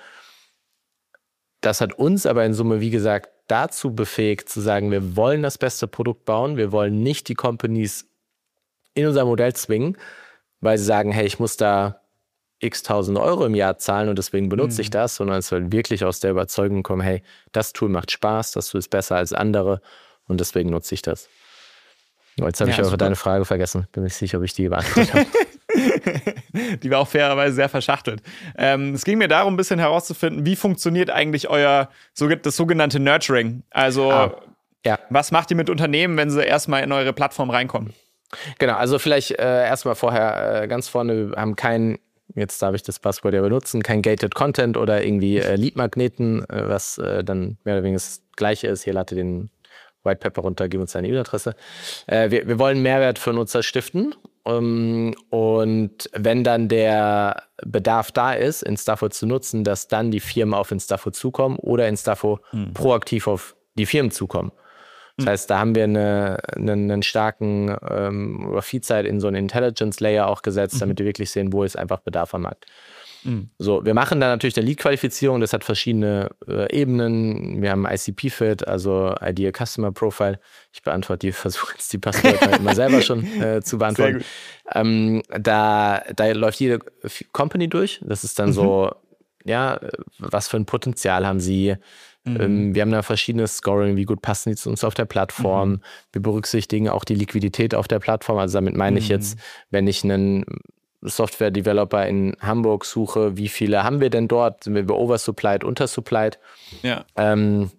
Das hat uns aber in Summe, wie gesagt, dazu befähigt zu sagen, wir wollen das beste Produkt bauen, wir wollen nicht die Companies in unser Modell zwingen, weil sie sagen, hey, ich muss da x tausend Euro im Jahr zahlen und deswegen benutze mhm. ich das, sondern es soll wirklich aus der Überzeugung kommen, hey, das Tool macht Spaß, das Tool ist besser als andere und deswegen nutze ich das. Jetzt habe ja, ich aber deine Frage vergessen. Bin mir nicht sicher, ob ich die beantwortet habe. Die war auch fairerweise sehr verschachtelt. Ähm, es ging mir darum, ein bisschen herauszufinden, wie funktioniert eigentlich euer das sogenannte Nurturing? Also, ah, ja. was macht ihr mit Unternehmen, wenn sie erstmal in eure Plattform reinkommen? Genau, also vielleicht äh, erstmal vorher äh, ganz vorne, wir haben kein, jetzt darf ich das Passwort ja benutzen, kein Gated Content oder irgendwie äh, Lead-Magneten, äh, was äh, dann mehr oder weniger das Gleiche ist. Hier lade den White Paper runter, gib uns deine E-Mail-Adresse. Äh, wir, wir wollen Mehrwert für Nutzer stiften. Um, und wenn dann der Bedarf da ist, Instafo zu nutzen, dass dann die Firmen auf Instafo zukommen oder Instafo mhm. proaktiv auf die Firmen zukommen. Das mhm. heißt, da haben wir eine, eine, einen starken ähm, oder viel Zeit in so einen Intelligence-Layer auch gesetzt, mhm. damit wir wirklich sehen, wo ist einfach Bedarf am Markt. Mhm. So, wir machen dann natürlich eine Lead-Qualifizierung, das hat verschiedene äh, Ebenen. Wir haben I C P-Fit, also Ideal Customer Profile. Ich beantworte die, versuche jetzt die Passwörter immer selber schon äh, zu beantworten. Ähm, da, da läuft jede Company durch. Das ist dann mhm. so, ja, was für ein Potenzial haben sie? Mhm. Ähm, wir haben da verschiedenes Scoring, wie gut passen die zu uns auf der Plattform. Mhm. Wir berücksichtigen auch die Liquidität auf der Plattform. Also damit meine mhm. ich jetzt, wenn ich einen Software-Developer in Hamburg suche, wie viele haben wir denn dort? Sind wir oversupplied, untersupplied? Ja. Ähm,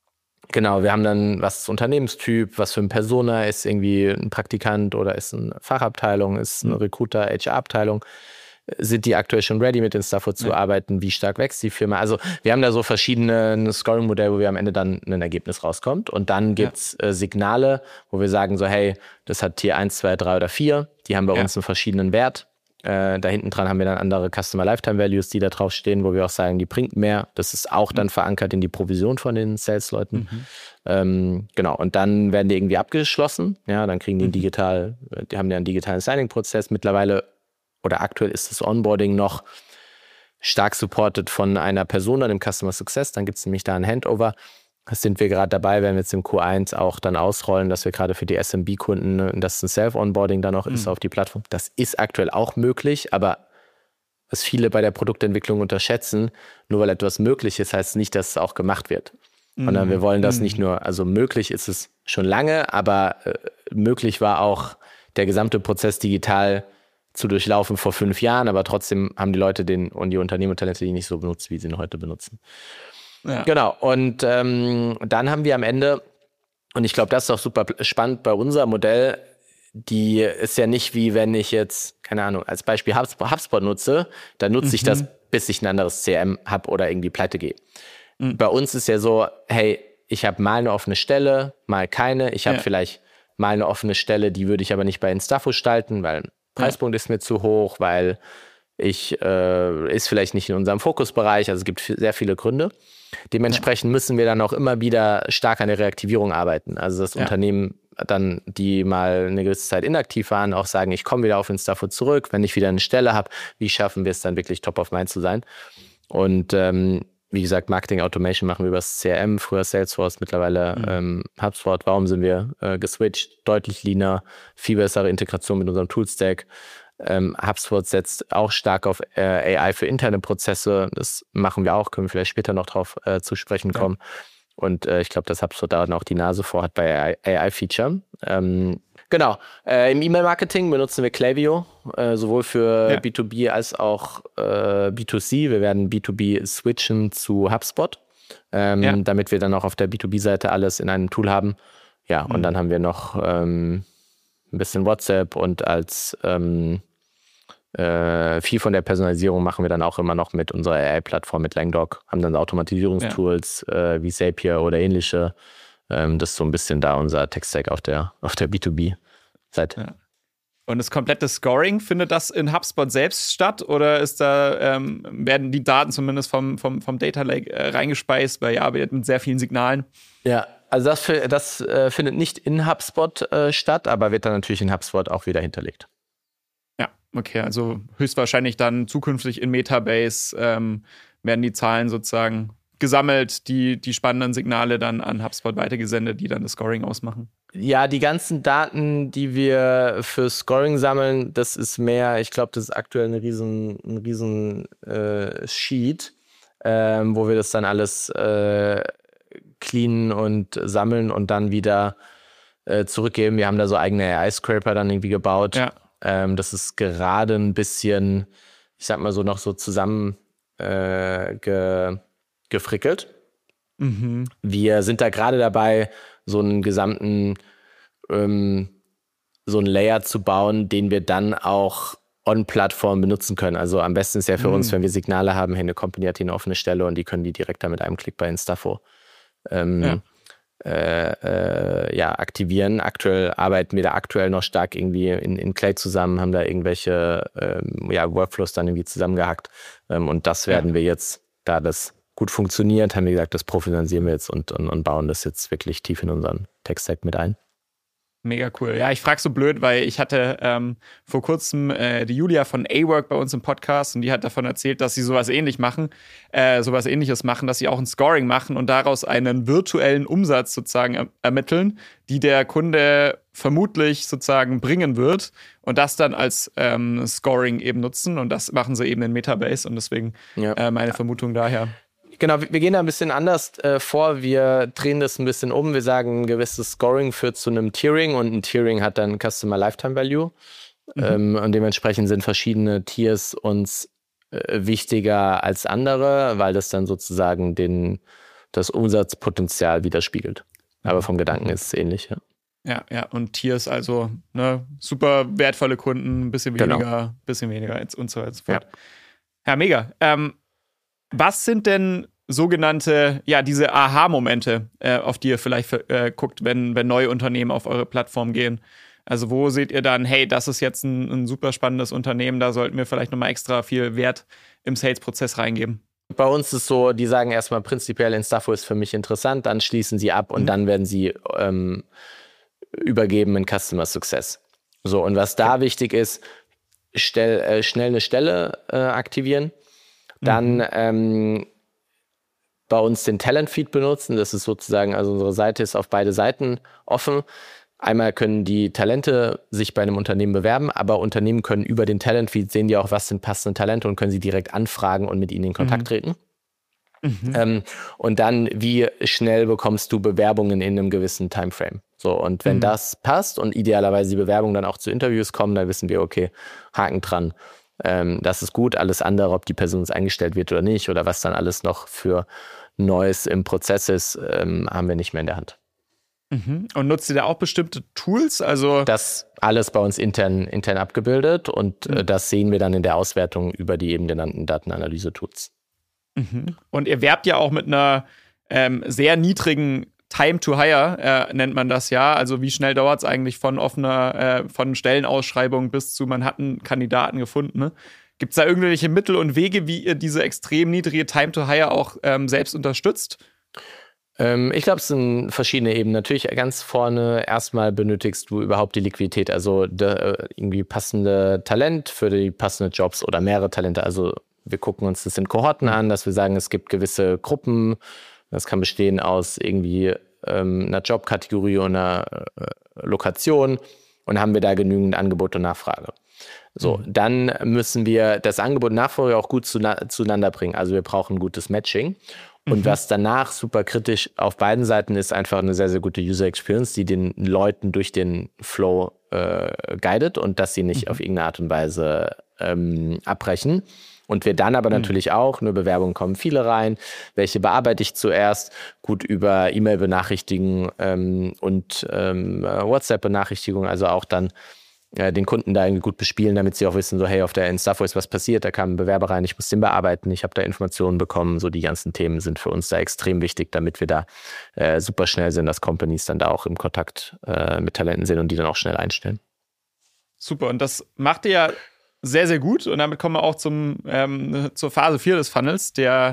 genau, wir haben dann, was ist Unternehmenstyp, was für ein Persona, ist irgendwie ein Praktikant oder ist eine Fachabteilung, ist eine Recruiter, H R-Abteilung? Sind die aktuell schon ready, mit Instafo zu ja. arbeiten? Wie stark wächst die Firma? Also wir haben da so verschiedene Scoring-Modelle, wo wir am Ende dann ein Ergebnis rauskommt. Und dann gibt's ja. äh, Signale, wo wir sagen so, hey, das hat Tier eins, zwei, drei oder vier. Die haben bei ja. uns einen verschiedenen Wert. Äh, da hinten dran haben wir dann andere Customer Lifetime Values, die da drauf stehen, wo wir auch sagen, die bringt mehr. Das ist auch dann mhm. verankert in die Provision von den Sales-Leuten. Mhm. Ähm, genau, und dann werden die irgendwie abgeschlossen. Ja, dann kriegen die einen digital, die haben ja einen digitalen Signing-Prozess. Mittlerweile oder aktuell ist das Onboarding noch stark supported von einer Person an dem Customer Success. Dann gibt es nämlich da ein Handover. Das sind wir gerade dabei, werden wir jetzt im Q eins auch dann ausrollen, dass wir gerade für die S M B-Kunden, dass ein Self-Onboarding dann auch mhm. ist auf die Plattform. Das ist aktuell auch möglich, aber was viele bei der Produktentwicklung unterschätzen, nur weil etwas möglich ist, heißt nicht, dass es auch gemacht wird. Mhm. Sondern wir wollen das mhm. nicht nur, also möglich ist es schon lange, aber äh, möglich war auch der gesamte Prozess digital zu durchlaufen vor fünf Jahren, aber trotzdem haben die Leute den und die Unternehmen und Talente die nicht so benutzt, wie sie ihn heute benutzen. Ja. Genau, und ähm, dann haben wir am Ende, und ich glaube, das ist auch super spannend bei unserem Modell, die ist ja nicht wie wenn ich jetzt, keine Ahnung, als Beispiel HubSpot, HubSpot nutze, dann nutze mhm. ich das, bis ich ein anderes C R M habe oder irgendwie pleite gehe. Mhm. Bei uns ist ja so, hey, ich habe mal eine offene Stelle, mal keine, ich habe ja. vielleicht mal eine offene Stelle, die würde ich aber nicht bei Instafo gestalten, weil Preispunkt ja. ist mir zu hoch, weil ich äh, ist vielleicht nicht in unserem Fokusbereich, also es gibt sehr viele Gründe. Dementsprechend ja. müssen wir dann auch immer wieder stark an der Reaktivierung arbeiten. Also das ja. Unternehmen dann, die mal eine gewisse Zeit inaktiv waren, auch sagen, ich komme wieder auf Instafo zurück, wenn ich wieder eine Stelle habe, wie schaffen wir es dann wirklich top of mind zu sein? Und ähm, wie gesagt, Marketing Automation machen wir über das C R M, früher Salesforce, mittlerweile mhm. ähm, HubSpot. Warum sind wir äh, geswitcht? Deutlich leaner, viel bessere Integration mit unserem Toolstack. Ähm, HubSpot setzt auch stark auf äh, A I für interne Prozesse. Das machen wir auch, können wir vielleicht später noch drauf äh, zu sprechen kommen. Ja. Und äh, ich glaube, dass HubSpot da auch die Nase vor hat bei A I-Feature. Ähm, genau. Äh, Im E-Mail-Marketing benutzen wir Klaviyo, äh, sowohl für ja. B zwei B als auch äh, B zwei C. Wir werden B zwei B switchen zu HubSpot, ähm, ja. damit wir dann auch auf der B zwei B-Seite alles in einem Tool haben. Ja, mhm. und dann haben wir noch ähm, ein bisschen WhatsApp und als ähm, Äh, viel von der Personalisierung machen wir dann auch immer noch mit unserer A I-Plattform, mit Langdog, haben dann Automatisierungstools ja. äh, wie Zapier oder ähnliche. Ähm, das ist so ein bisschen da unser Tech-Stack auf der, auf der B zwei B-Seite. Ja. Und das komplette Scoring, findet das in HubSpot selbst statt oder ist da, ähm, werden die Daten zumindest vom, vom, vom Data Lake äh, reingespeist, weil ihr arbeitet mit sehr vielen Signalen? Ja, also das, für, das äh, findet nicht in HubSpot äh, statt, aber wird dann natürlich in HubSpot auch wieder hinterlegt. Okay, also höchstwahrscheinlich dann zukünftig in Metabase ähm, werden die Zahlen sozusagen gesammelt, die, die spannenden Signale dann an HubSpot weitergesendet, die dann das Scoring ausmachen. Ja, die ganzen Daten, die wir für Scoring sammeln, das ist mehr, ich glaube, das ist aktuell ein riesen, ein riesen äh, Sheet, ähm, wo wir das dann alles äh, cleanen und sammeln und dann wieder äh, zurückgeben. Wir haben da so eigene A I-Scraper dann irgendwie gebaut. Ja. Ähm, das ist gerade ein bisschen, ich sag mal so, noch so zusammen äh, ge, gefrickelt. Mhm. Wir sind da gerade dabei, so einen gesamten, ähm, so einen Layer zu bauen, den wir dann auch on-Plattform benutzen können. Also am besten ist ja für mhm. uns, wenn wir Signale haben, hey, eine Company hat hier eine offene Stelle und die können die direkt da mit einem Klick bei Instafo ähm, ja. Äh, äh, ja, aktivieren. Aktuell arbeiten wir da aktuell noch stark irgendwie in, in Clay zusammen, haben da irgendwelche ähm, ja, Workflows dann irgendwie zusammengehackt. Ähm, und das werden ja. wir jetzt, da das gut funktioniert, haben wir gesagt, das professionalisieren wir jetzt und, und, und bauen das jetzt wirklich tief in unseren Tech-Stack mit ein. Mega cool. Ja, ich frage so blöd, weil ich hatte ähm, vor kurzem äh, die Julia von A-Work bei uns im Podcast und die hat davon erzählt, dass sie sowas ähnlich machen, äh, sowas ähnliches machen, dass sie auch ein Scoring machen und daraus einen virtuellen Umsatz sozusagen er- ermitteln, die der Kunde vermutlich sozusagen bringen wird und das dann als ähm, Scoring eben nutzen und das machen sie eben in Metabase und deswegen ja. äh, meine Vermutung daher. Genau, wir gehen da ein bisschen anders äh, vor. Wir drehen das ein bisschen um. Wir sagen, ein gewisses Scoring führt zu einem Tiering und ein Tiering hat dann Customer Lifetime Value. Mhm. Ähm, und dementsprechend sind verschiedene Tiers uns äh, wichtiger als andere, weil das dann sozusagen den, das Umsatzpotenzial widerspiegelt. Aber vom Gedanken ist es ähnlich, ja. Ja, ja, und Tiers, also ne, super wertvolle Kunden, ein bisschen weniger, genau. bisschen weniger und so weiter. Ja. ja, mega. Ähm, Was sind denn sogenannte, ja, diese Aha-Momente, äh, auf die ihr vielleicht äh, guckt, wenn, wenn neue Unternehmen auf eure Plattform gehen? Also wo seht ihr dann, hey, das ist jetzt ein, ein super spannendes Unternehmen, da sollten wir vielleicht nochmal extra viel Wert im Sales-Prozess reingeben? Bei uns ist so, die sagen erstmal prinzipiell, Instafo ist für mich interessant, dann schließen sie ab und mhm. dann werden sie ähm, übergeben in Customer Success. So, und was da okay. wichtig ist, stell, äh, schnell eine Stelle äh, aktivieren. Dann mhm. ähm, bei uns den Talent-Feed benutzen. Das ist sozusagen, also unsere Seite ist auf beide Seiten offen. Einmal können die Talente sich bei einem Unternehmen bewerben, aber Unternehmen können über den Talent-Feed sehen die auch, was sind passende Talente und können sie direkt anfragen und mit ihnen in Kontakt mhm. treten. Mhm. Ähm, und dann, wie schnell bekommst du Bewerbungen in einem gewissen Timeframe? So, und wenn mhm. das passt und idealerweise die Bewerbungen dann auch zu Interviews kommen, dann wissen wir, okay, Haken dran. Ähm, das ist gut. Alles andere, ob die Person jetzt eingestellt wird oder nicht oder was dann alles noch für Neues im Prozess ist, ähm, haben wir nicht mehr in der Hand. Mhm. Und nutzt ihr da auch bestimmte Tools? Also das alles bei uns intern, intern abgebildet und mhm. äh, das sehen wir dann in der Auswertung über die eben genannten Datenanalyse-Tools. Mhm. Und ihr werbt ja auch mit einer ähm, sehr niedrigen Time to Hire, äh, nennt man das ja. Also wie schnell dauert es eigentlich von offener, äh, von Stellenausschreibung bis zu, man hat einen Kandidaten gefunden. Ne? Gibt es da irgendwelche Mittel und Wege, wie ihr diese extrem niedrige Time to Hire auch ähm, selbst unterstützt? Ähm, ich glaube, es sind verschiedene Ebenen. Natürlich ganz vorne erstmal benötigst du überhaupt die Liquidität, also de, irgendwie passende Talent für die passenden Jobs oder mehrere Talente. Also wir gucken uns das in Kohorten an, dass wir sagen, es gibt gewisse Gruppen. Das kann bestehen aus irgendwie ähm, einer Jobkategorie und einer äh, Lokation. Und haben wir da genügend Angebot und Nachfrage. So, mhm. dann müssen wir das Angebot und Nachfrage auch gut zu, zueinander bringen. Also wir brauchen gutes Matching. Und mhm. was danach super kritisch auf beiden Seiten ist, einfach eine sehr, sehr gute User Experience, die den Leuten durch den Flow äh, guidet und dass sie nicht mhm. auf irgendeine Art und Weise ähm, abbrechen. Und wir dann aber mhm. natürlich auch, eine Bewerbung kommen viele rein, welche bearbeite ich zuerst, gut über E-Mail-Benachrichtigungen ähm, und ähm, WhatsApp-Benachrichtigungen, also auch dann äh, den Kunden da irgendwie gut bespielen, damit sie auch wissen, so hey, auf der Instafo ist was passiert, da kam ein Bewerber rein, ich muss den bearbeiten, ich habe da Informationen bekommen, so die ganzen Themen sind für uns da extrem wichtig, damit wir da äh, super schnell sind, dass Companies dann da auch im Kontakt äh, mit Talenten sind und die dann auch schnell einstellen. Super, und das macht ihr ja sehr, sehr gut. Und damit kommen wir auch zum, ähm, zur Phase vier des Funnels, der,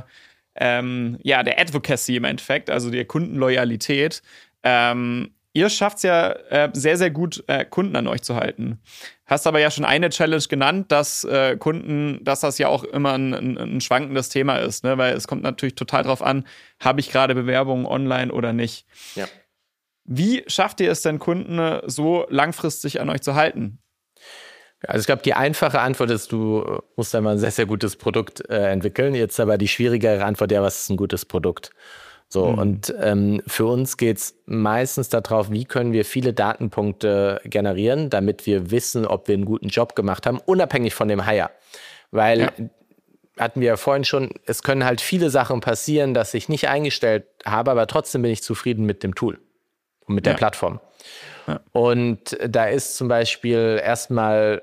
ähm, ja, der Advocacy im Endeffekt, also der Kundenloyalität. Ähm, ihr schafft es ja äh, sehr, sehr gut, äh, Kunden an euch zu halten. Hast aber ja schon eine Challenge genannt, dass äh, Kunden, dass das ja auch immer ein, ein, ein schwankendes Thema ist, ne? Weil es kommt natürlich total drauf an, habe ich gerade Bewerbungen online oder nicht. Ja. Wie schafft ihr es denn, Kunden so langfristig an euch zu halten? Also ich glaube, die einfache Antwort ist, du musst einmal ein sehr, sehr gutes Produkt äh, entwickeln. Jetzt aber die schwierigere Antwort, ja, was ist ein gutes Produkt? So, mhm. und ähm, für uns geht es meistens darauf, wie können wir viele Datenpunkte generieren, damit wir wissen, ob wir einen guten Job gemacht haben, unabhängig von dem Hire. Weil, ja. hatten wir ja vorhin schon, es können halt viele Sachen passieren, dass ich nicht eingestellt habe, aber trotzdem bin ich zufrieden mit dem Tool und mit der ja. Plattform. Ja. Und da ist zum Beispiel erstmal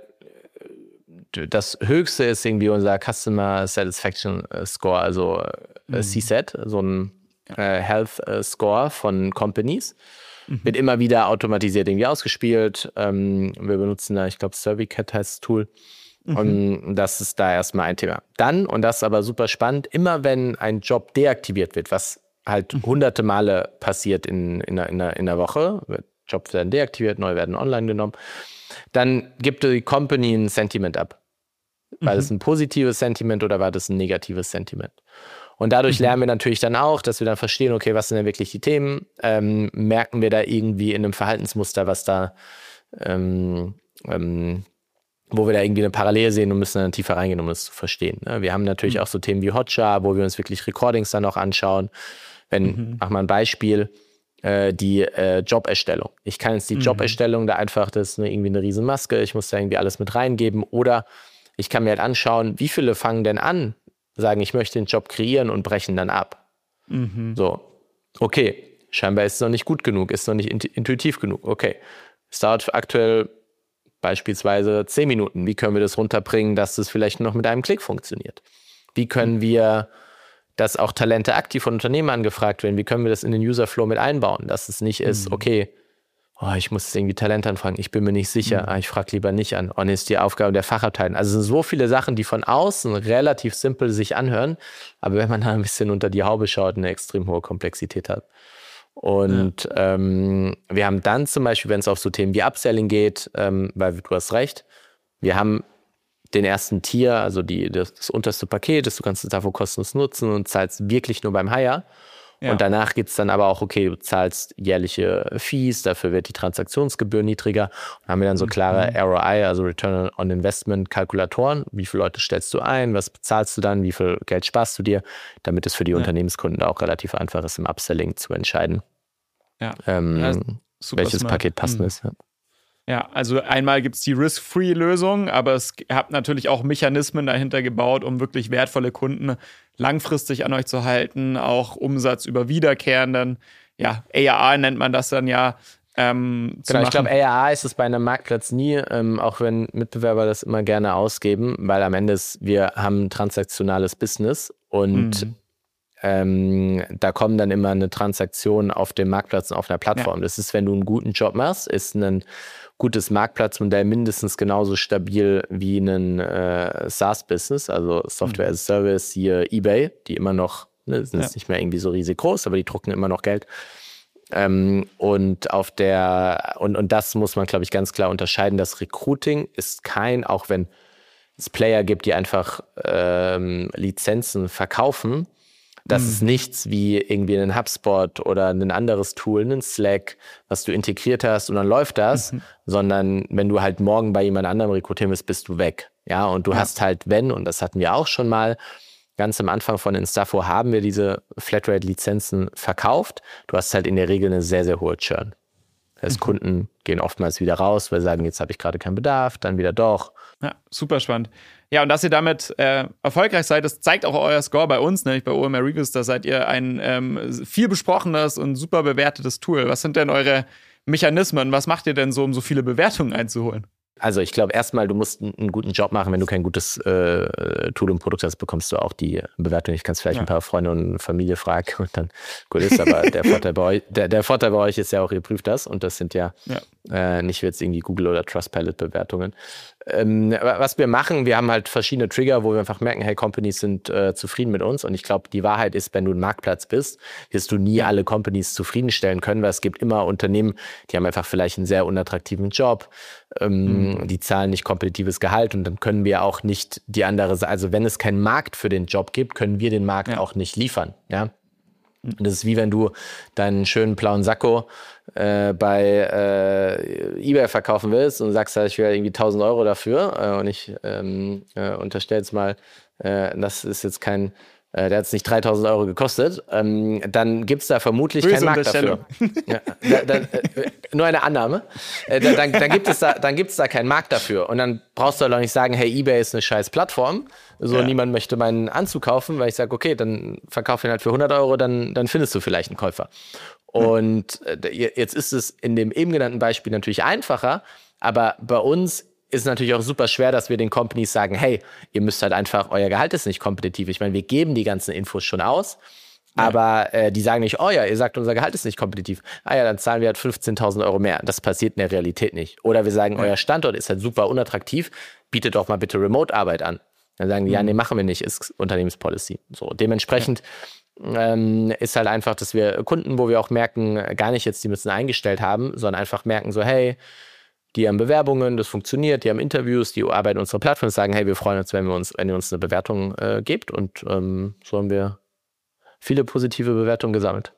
das Höchste ist irgendwie unser Customer Satisfaction Score, also mhm. C SAT, so ein äh, Health Score von Companies. Mhm. Wird immer wieder automatisiert irgendwie ausgespielt. Ähm, wir benutzen da, ich glaube, SurveyCat heißt das Tool. Mhm. Und das ist da erstmal ein Thema. Dann, und das ist aber super spannend, immer wenn ein Job deaktiviert wird, was halt mhm. hunderte Male passiert in, in, in, in der Woche, wird Jobs werden deaktiviert, neu werden online genommen. Dann gibt die Company ein Sentiment ab. War mhm. das ein positives Sentiment oder war das ein negatives Sentiment? Und dadurch mhm. lernen wir natürlich dann auch, dass wir dann verstehen, okay, was sind denn wirklich die Themen? Ähm, merken wir da irgendwie in einem Verhaltensmuster, was da, ähm, ähm, wo wir da irgendwie eine Parallele sehen und müssen dann tiefer reingehen, um es zu verstehen. Ne? Wir haben natürlich mhm. auch so Themen wie Hotjar, wo wir uns wirklich Recordings dann auch anschauen. Wenn, mhm. mach mal ein Beispiel, die äh, Joberstellung. Ich kann jetzt die mhm. Joberstellung da einfach, das ist eine, irgendwie eine Riesenmaske, ich muss da irgendwie alles mit reingeben oder ich kann mir halt anschauen, wie viele fangen denn an, sagen, ich möchte den Job kreieren und brechen dann ab. Mhm. So, okay, scheinbar ist es noch nicht gut genug, ist noch nicht intuitiv genug. Okay, es dauert aktuell beispielsweise zehn Minuten. Wie können wir das runterbringen, dass das vielleicht noch mit einem Klick funktioniert? Wie können wir dass auch Talente aktiv von Unternehmen angefragt werden. Wie können wir das in den User-Flow mit einbauen? Dass es nicht ist, okay, oh, ich muss irgendwie Talent anfragen, ich bin mir nicht sicher, mhm. ah, ich frage lieber nicht an. Oh, nee, ist die Aufgabe der Fachabteilung. Also es sind so viele Sachen, die von außen relativ simpel sich anhören, aber wenn man da ein bisschen unter die Haube schaut, eine extrem hohe Komplexität hat. Und ja. ähm, wir haben dann zum Beispiel, wenn es auf so Themen wie Upselling geht, ähm, weil du hast recht, wir haben den ersten Tier, also die, das, das unterste Paket, das du kannst es davor kostenlos nutzen und zahlst wirklich nur beim Hire. Ja. Und danach geht es dann aber auch, okay, du zahlst jährliche Fees, dafür wird die Transaktionsgebühr niedriger. Und haben wir dann so klare mhm. R O I, also Return on Investment Kalkulatoren. Wie viele Leute stellst du ein? Was bezahlst du dann? Wie viel Geld sparst du dir? Damit es für die ja. Unternehmenskunden auch relativ einfach ist, im Upselling zu entscheiden, ja. Ähm, ja, welches smart. Paket passend mhm. ist. Ja. Ja, also einmal gibt es die Risk-Free-Lösung, aber es habt natürlich auch Mechanismen dahinter gebaut, um wirklich wertvolle Kunden langfristig an euch zu halten, auch Umsatz über wiederkehrenden, ja, A R A nennt man das dann ja. Ähm, genau, ich glaube, A R A ist es bei einem Marktplatz nie, ähm, auch wenn Mitbewerber das immer gerne ausgeben, weil am Ende ist, wir haben ein transaktionales Business und mhm. ähm, da kommen dann immer eine Transaktion auf dem Marktplatz und auf einer Plattform. Ja. Das ist, wenn du einen guten Job machst, ist ein gutes Marktplatzmodell mindestens genauso stabil wie ein äh, SaaS-Business, also Software as a Service, hier eBay, die immer noch, ne, sind ja. nicht mehr irgendwie so riesig groß, aber die drucken immer noch Geld. Ähm, und auf der, und, und das muss man, glaube ich, ganz klar unterscheiden. Das Recruiting ist kein, auch wenn es Player gibt, die einfach ähm, Lizenzen verkaufen, das mhm. ist nichts wie irgendwie ein HubSpot oder ein anderes Tool, ein Slack, was du integriert hast und dann läuft das, mhm. sondern wenn du halt morgen bei jemand anderem rekrutieren willst, bist du weg. Ja, und du ja. hast halt, wenn, und das hatten wir auch schon mal, ganz am Anfang von Instafo haben wir diese Flatrate-Lizenzen verkauft. Du hast halt in der Regel eine sehr, sehr hohe Churn. Das heißt, mhm. Kunden gehen oftmals wieder raus, weil sie sagen, jetzt habe ich gerade keinen Bedarf, dann wieder doch. Ja, super spannend. Ja, und dass ihr damit äh, erfolgreich seid, das zeigt auch euer Score bei uns, nämlich bei O M R Reviews. Da seid ihr ein ähm, viel besprochenes und super bewertetes Tool. Was sind denn eure Mechanismen? Was macht ihr denn so, um so viele Bewertungen einzuholen? Also ich glaube erstmal, du musst einen guten Job machen. Wenn du kein gutes äh, Tool und Produkt hast, bekommst du auch die Bewertung. Ich kann es vielleicht ja. ein paar Freunde und Familie fragen und dann gut ist. Aber der Vorteil bei euch, der, der Vorteil bei euch ist ja auch, ihr prüft das und das sind ja, ja. Äh, nicht jetzt irgendwie Google oder Trustpilot-Bewertungen. Ähm, was wir machen, wir haben halt verschiedene Trigger, wo wir einfach merken, hey, Companies sind äh, zufrieden mit uns. Und ich glaube, die Wahrheit ist, wenn du ein Marktplatz bist, wirst du nie alle Companies zufriedenstellen können, weil es gibt immer Unternehmen, die haben einfach vielleicht einen sehr unattraktiven Job, ähm, mhm. die zahlen nicht kompetitives Gehalt und dann können wir auch nicht die andere Seite, also wenn es keinen Markt für den Job gibt, können wir den Markt ja. auch nicht liefern, ja. Und das ist wie wenn du deinen schönen blauen Sakko äh, bei äh, eBay verkaufen willst und sagst, ich will irgendwie tausend Euro dafür äh, und ich ähm, äh, unterstelle jetzt mal, äh, das ist jetzt kein, äh, der hat es nicht dreitausend Euro gekostet, ähm, dann gibt es da vermutlich Böse keinen Markt dafür. Ja, da, da, äh, nur eine Annahme. Äh, da, dann dann gibt es da, dann gibt's da keinen Markt dafür und dann brauchst du halt auch nicht sagen, hey, eBay ist eine scheiß Plattform, so ja. niemand möchte meinen Anzug kaufen, weil ich sage, okay, dann verkauf ihn halt für hundert Euro, dann, dann findest du vielleicht einen Käufer. Und äh, jetzt ist es in dem eben genannten Beispiel natürlich einfacher, aber bei uns ist es natürlich auch super schwer, dass wir den Companies sagen, hey, ihr müsst halt einfach, euer Gehalt ist nicht kompetitiv. Ich meine, wir geben die ganzen Infos schon aus, ja. aber äh, die sagen nicht, oh ja, ihr sagt, unser Gehalt ist nicht kompetitiv. Ah ja, dann zahlen wir halt fünfzehntausend Euro mehr. Das passiert in der Realität nicht. Oder wir sagen, ja. euer Standort ist halt super unattraktiv, bietet doch mal bitte Remote-Arbeit an. Dann sagen die, mhm. ja, nee, machen wir nicht, ist Unternehmenspolicy. So, dementsprechend ja. ähm, ist halt einfach, dass wir Kunden, wo wir auch merken, gar nicht jetzt, die müssen eingestellt haben, sondern einfach merken so, hey, die haben Bewerbungen, das funktioniert, die haben Interviews, die arbeiten unsere Plattform und sagen, hey, wir freuen uns, wenn wir uns, wenn ihr uns eine Bewertung äh, gebt. Und ähm, so haben wir viele positive Bewertungen gesammelt.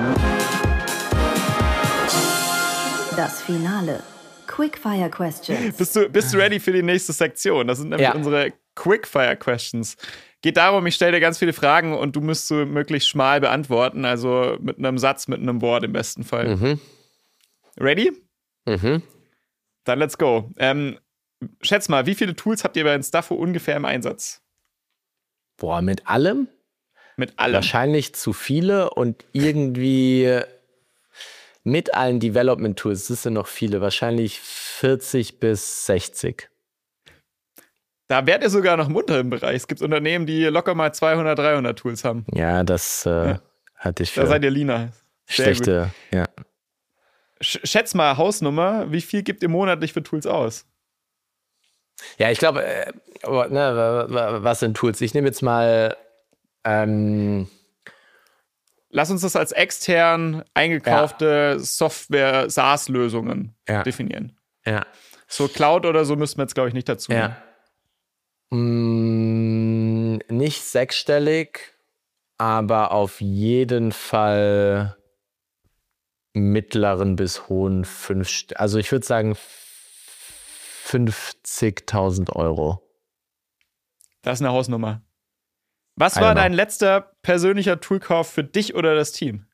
Das Finale. Quickfire Questions. Bist du, bist du ready für die nächste Sektion? Das sind nämlich ja. unsere Quickfire Questions. Geht darum, ich stelle dir ganz viele Fragen und du musst so möglichst schmal beantworten, also mit einem Satz, mit einem Wort im besten Fall. Mhm. Ready? Mhm. Dann let's go. Ähm, schätz mal, wie viele Tools habt ihr bei Instafo ungefähr im Einsatz? Boah, mit allem? Mit allem. Wahrscheinlich zu viele und irgendwie mit allen Development-Tools, das sind noch viele, wahrscheinlich vierzig bis sechzig. Da wärt ihr sogar noch munter im Bereich. Es gibt Unternehmen, die locker mal zweihundert, dreihundert Tools haben. Ja, das äh, ja. hatte ich für Da seid ihr leaner. Sehr schlechte, gut. ja. Schätz mal, Hausnummer, wie viel gibt ihr monatlich für Tools aus? Ja, ich glaube, äh, ne, was sind Tools? Ich nehme jetzt mal ähm, Lass uns das als extern eingekaufte ja. Software SaaS-Lösungen ja. definieren. Ja. So Cloud oder so müssten wir jetzt, glaube ich, nicht dazu nehmen. Ja. Mm, nicht sechsstellig, aber auf jeden Fall mittleren bis hohen fünf, also ich würde sagen fünfzigtausend Euro. Das ist eine Hausnummer. Was war dein letzter persönlicher Toolkauf für dich oder das Team?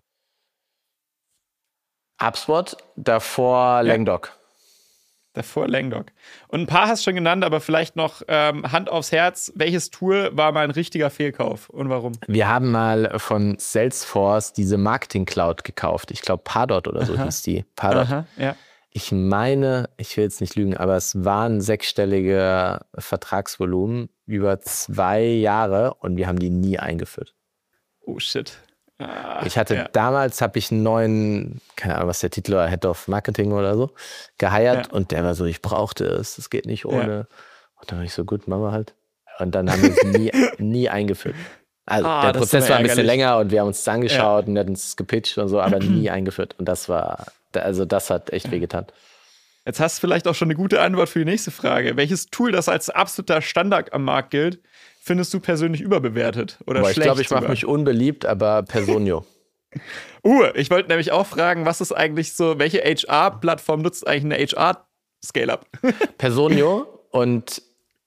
HubSpot, davor ja. Langdoc. Davor Langdoc. Und ein paar hast du schon genannt, aber vielleicht noch ähm, Hand aufs Herz. Welches Tool war mal ein richtiger Fehlkauf und warum? Wir haben mal von Salesforce diese Marketing Cloud gekauft. Ich glaube, Pardot oder so Aha. hieß die. Pardot. Aha, ja. Ich meine, ich will jetzt nicht lügen, aber es war ein sechsstelliger Vertragsvolumen über zwei Jahre und wir haben die nie eingeführt. Oh, shit. Ah, ich hatte ja. damals, habe ich einen neuen, keine Ahnung, was der Titel war, Head of Marketing oder so, geheiert Ja. und der war so, ich brauchte es, das geht nicht ohne. Ja. Und dann war ich so, gut, machen wir halt. Und dann haben wir es nie, nie eingeführt. Also Ah, der das ist Prozess aber war ein bisschen ärgerlich. länger und wir haben uns das angeschaut Ja. und er hat uns gepitcht und so, aber nie eingeführt. Und das war, also das hat echt wehgetan. Jetzt hast du vielleicht auch schon eine gute Antwort für die nächste Frage. Welches Tool, das als absoluter Standard am Markt gilt, findest du persönlich überbewertet oder Aber schlecht? ich glaube, ich mache sogar? mich unbeliebt, aber Personio. Uh, ich wollte nämlich auch fragen, was ist eigentlich so, welche H R-Plattform nutzt eigentlich eine H R-Scale-Up? Personio und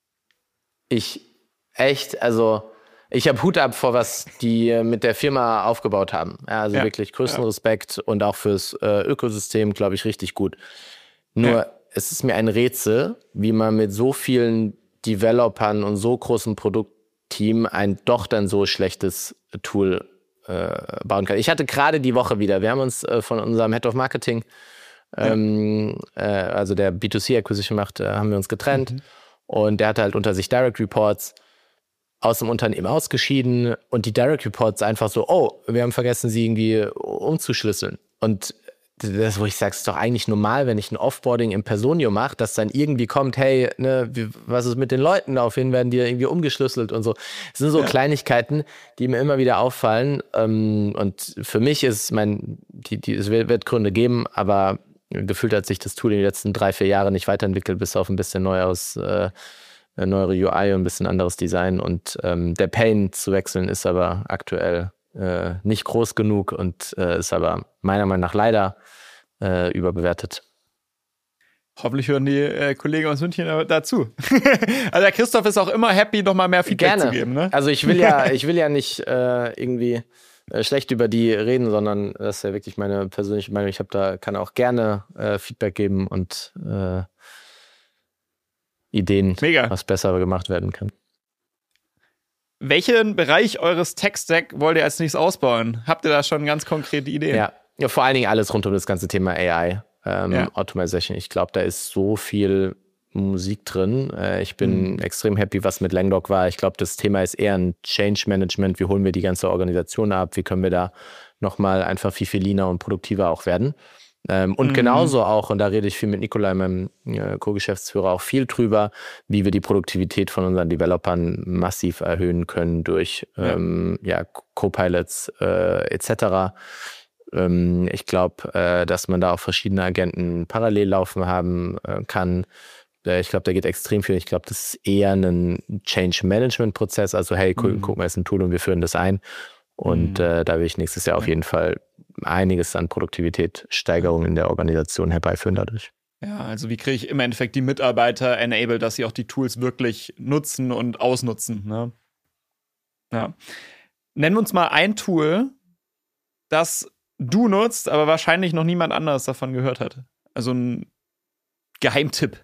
ich echt, also ich habe Hut ab vor, was die mit der Firma aufgebaut haben. Ja, also Ja, wirklich größten ja. Respekt und auch fürs äh, Ökosystem, glaube ich, richtig gut. Nur Ja. es ist mir ein Rätsel, wie man mit so vielen Developern und so großem Produktteam ein doch dann so schlechtes Tool äh, bauen kann. Ich hatte gerade die Woche wieder, wir haben uns äh, von unserem Head of Marketing, ähm, äh, also der B zwei C Acquisition macht, äh, haben wir uns getrennt. Mhm. Und der hatte halt unter sich Direct Reports aus dem Unternehmen ausgeschieden und die Direct Reports einfach so, oh, wir haben vergessen, sie irgendwie umzuschlüsseln. Und das, wo ich sage, ist doch eigentlich normal, wenn ich ein Offboarding im Personio mache, dass dann irgendwie kommt, hey, ne, wie, was ist mit den Leuten? Daraufhin werden die irgendwie umgeschlüsselt und so. Das sind so Ja. Kleinigkeiten, die mir immer wieder auffallen. Und für mich ist mein, die, die, es wird Gründe geben, aber gefühlt hat sich das Tool in den letzten drei, vier Jahren nicht weiterentwickelt, bis auf ein bisschen neueres, äh, neuere U I und ein bisschen anderes Design. Und ähm, der Pain zu wechseln ist aber aktuell äh, nicht groß genug und äh, ist aber meiner Meinung nach leider äh, überbewertet. Hoffentlich hören die äh, Kollegen aus München dazu. Also der Christoph ist auch immer happy, noch mal mehr Feedback Gerne. zu geben. Ne? Also ich will ja, ich will ja nicht äh, irgendwie äh, schlecht über die reden, sondern das ist ja wirklich meine persönliche Meinung. Ich habe da kann auch gerne äh, Feedback geben und äh, Ideen, Mega. was besser gemacht werden kann. Welchen Bereich eures Tech-Stack wollt ihr als nächstes ausbauen? Habt ihr da schon ganz konkrete Ideen? Ja, ja vor allen Dingen alles rund um das ganze Thema A I, ähm, Ja. Automation. Ich glaube, da ist so viel Musik drin. Äh, ich bin Mhm. extrem happy, was mit Langdoc war. Ich glaube, das Thema ist eher ein Change Management. Wie holen wir die ganze Organisation ab? Wie können wir da nochmal einfach viel, viel leaner und produktiver auch werden? Ähm, und Mhm. genauso auch, und da rede ich viel mit Nikolai, meinem äh, Co-Geschäftsführer, auch viel drüber, wie wir die Produktivität von unseren Developern massiv erhöhen können durch Ja. ähm, ja, Co-Pilots äh, et cetera. Ähm, ich glaube, äh, dass man da auch verschiedene Agenten parallel laufen haben äh, kann. Äh, ich glaube, da geht extrem viel. Ich glaube, das ist eher ein Change-Management-Prozess. Also hey, gu Mhm. guck mal, ist ein Tool und wir führen das ein. Und Mhm. äh, da will ich nächstes Jahr auf Ja. jeden Fall einiges an Produktivitätssteigerung in der Organisation herbeiführen dadurch. Ja, also wie kriege ich im Endeffekt die Mitarbeiter enabled, dass sie auch die Tools wirklich nutzen und ausnutzen. Ne? Ja. Nennen wir uns mal ein Tool, das du nutzt, aber wahrscheinlich noch niemand anderes davon gehört hat. Also ein Geheimtipp.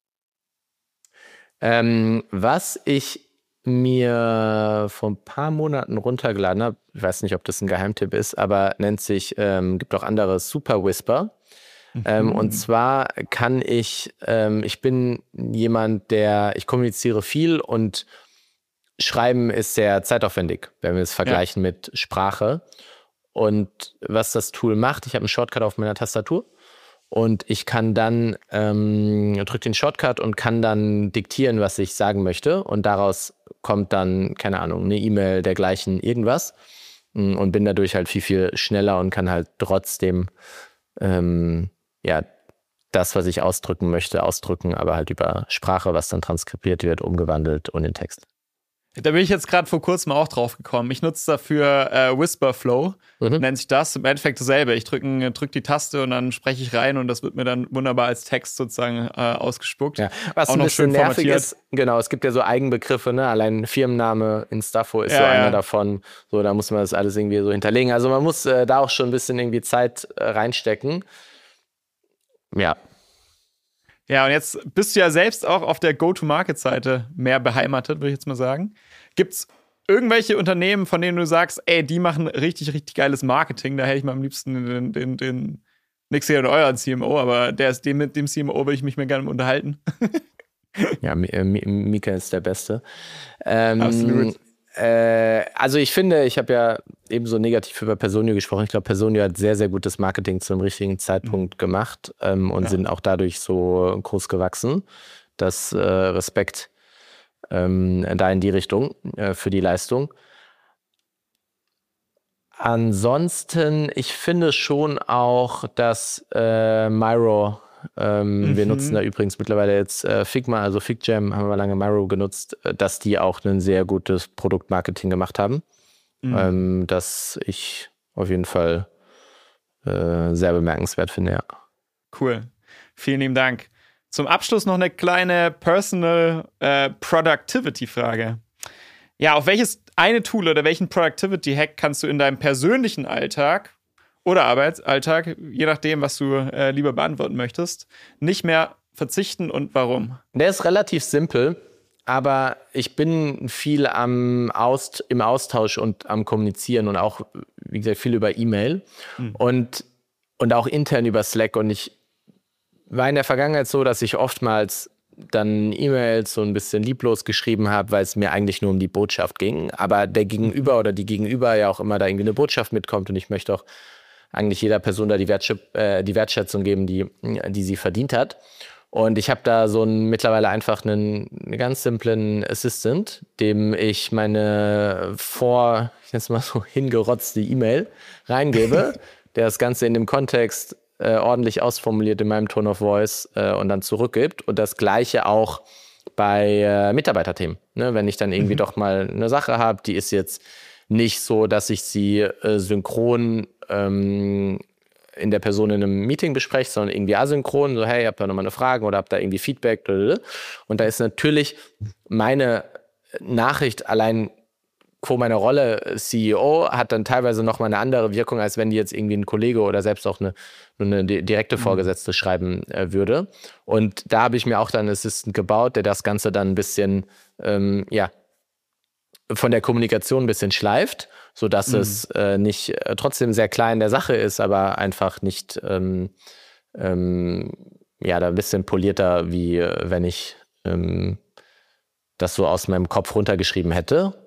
Ähm, was ich mir vor ein paar Monaten runtergeladen habe, ich weiß nicht, ob das ein Geheimtipp ist, aber nennt sich, ähm, gibt auch andere, Super Whisper. Ähm, Mhm. und zwar kann ich, ähm, ich bin jemand, der, ich kommuniziere viel und Schreiben ist sehr zeitaufwendig, wenn wir es vergleichen mit Sprache. Und was das Tool macht, ich habe einen Shortcut auf meiner Tastatur und ich kann dann, ähm, drücke den Shortcut und kann dann diktieren, was ich sagen möchte. Und daraus kommt dann, keine Ahnung, eine E-Mail dergleichen, irgendwas. Und bin dadurch halt viel, viel schneller und kann halt trotzdem ähm, ja, das, was ich ausdrücken möchte, ausdrücken, aber halt über Sprache, was dann transkribiert wird, umgewandelt und in Text. Da bin ich jetzt gerade vor kurzem auch drauf gekommen. Ich nutze dafür äh, Whisperflow, Mhm. nennt sich das. Im Endeffekt dasselbe. Ich drücke drück die Taste und dann spreche ich rein und das wird mir dann wunderbar als Text sozusagen äh, ausgespuckt. Ja, was Auch ein noch bisschen schön nervig formatiert. ist, genau, es gibt ja so Eigenbegriffe, ne? Allein Firmenname in Staffo ist Ja, so ja. einer davon. So, da muss man das alles irgendwie so hinterlegen. Also man muss äh, da auch schon ein bisschen irgendwie Zeit äh, reinstecken. Ja. Ja, und jetzt bist du ja selbst auch auf der Go-to-Market-Seite mehr beheimatet, würde ich jetzt mal sagen. Gibt's irgendwelche Unternehmen, von denen du sagst, ey, die machen richtig, richtig geiles Marketing, da hätte ich mal am liebsten den, den, den nix hier oder euren C M O, aber der ist dem, mit dem C M O will ich mich mir gerne unterhalten. Ja, Mi- äh, Mi- Mika ist der Beste. Ähm, Absolut. Äh, also ich finde, ich habe ja ebenso negativ über Personio gesprochen. Ich glaube, Personio hat sehr, sehr gutes Marketing zum richtigen Zeitpunkt mhm. gemacht ähm, und ja. sind auch dadurch so groß gewachsen. Das äh, Respekt ähm, da in die Richtung äh, für die Leistung. Ansonsten, ich finde schon auch, dass äh, Miro, ähm, mhm. wir nutzen da übrigens mittlerweile jetzt äh, Figma, also FigJam haben wir lange Miro genutzt, äh, dass die auch ein sehr gutes Produktmarketing gemacht haben. Mhm. Ähm, das ich auf jeden Fall äh, sehr bemerkenswert finde, ja. Cool. Vielen lieben Dank. Zum Abschluss noch eine kleine Personal äh, Productivity-Frage. Ja, auf welches eine Tool oder welchen Productivity-Hack kannst du in deinem persönlichen Alltag oder Arbeitsalltag, je nachdem, was du äh, lieber beantworten möchtest, nicht mehr verzichten und warum? Der ist relativ simpel, aber ich bin viel am Aust- im Austausch und am Kommunizieren und auch, wie gesagt, viel über E-Mail mhm. und, und auch intern über Slack. Und ich war in der Vergangenheit so, dass ich oftmals dann E-Mails so ein bisschen lieblos geschrieben habe, weil es mir eigentlich nur um die Botschaft ging. Aber der Gegenüber oder die Gegenüber ja auch immer da irgendwie eine Botschaft mitkommt und ich möchte auch eigentlich jeder Person da die, Wertschö- äh, die Wertschätzung geben, die, die sie verdient hat. Und ich habe da so einen, mittlerweile einfach einen, einen ganz simplen Assistant, dem ich meine vor, ich nenne es mal so, hingerotzte E-Mail reingebe, der das Ganze in dem Kontext Äh, ordentlich ausformuliert in meinem Tone of Voice äh, und dann zurückgibt. Und das Gleiche auch bei äh, Mitarbeiterthemen. Ne? Wenn ich dann irgendwie mhm. doch mal eine Sache habe, die ist jetzt nicht so, dass ich sie äh, synchron ähm, in der Person in einem Meeting bespreche, sondern irgendwie asynchron, so hey, habt ihr nochmal eine Frage oder habt ihr irgendwie Feedback? Und da ist natürlich meine Nachricht allein vor meiner Rolle C E O hat dann teilweise nochmal eine andere Wirkung, als wenn die jetzt irgendwie ein Kollege oder selbst auch eine, eine direkte Vorgesetzte mhm. schreiben äh, würde. Und da habe ich mir auch dann einen Assistant gebaut, der das Ganze dann ein bisschen, ähm, ja, von der Kommunikation ein bisschen schleift, sodass mhm. es äh, nicht äh, trotzdem sehr klein der Sache ist, aber einfach nicht, ähm, ähm, ja, da ein bisschen polierter, wie äh, wenn ich ähm, das so aus meinem Kopf runtergeschrieben hätte.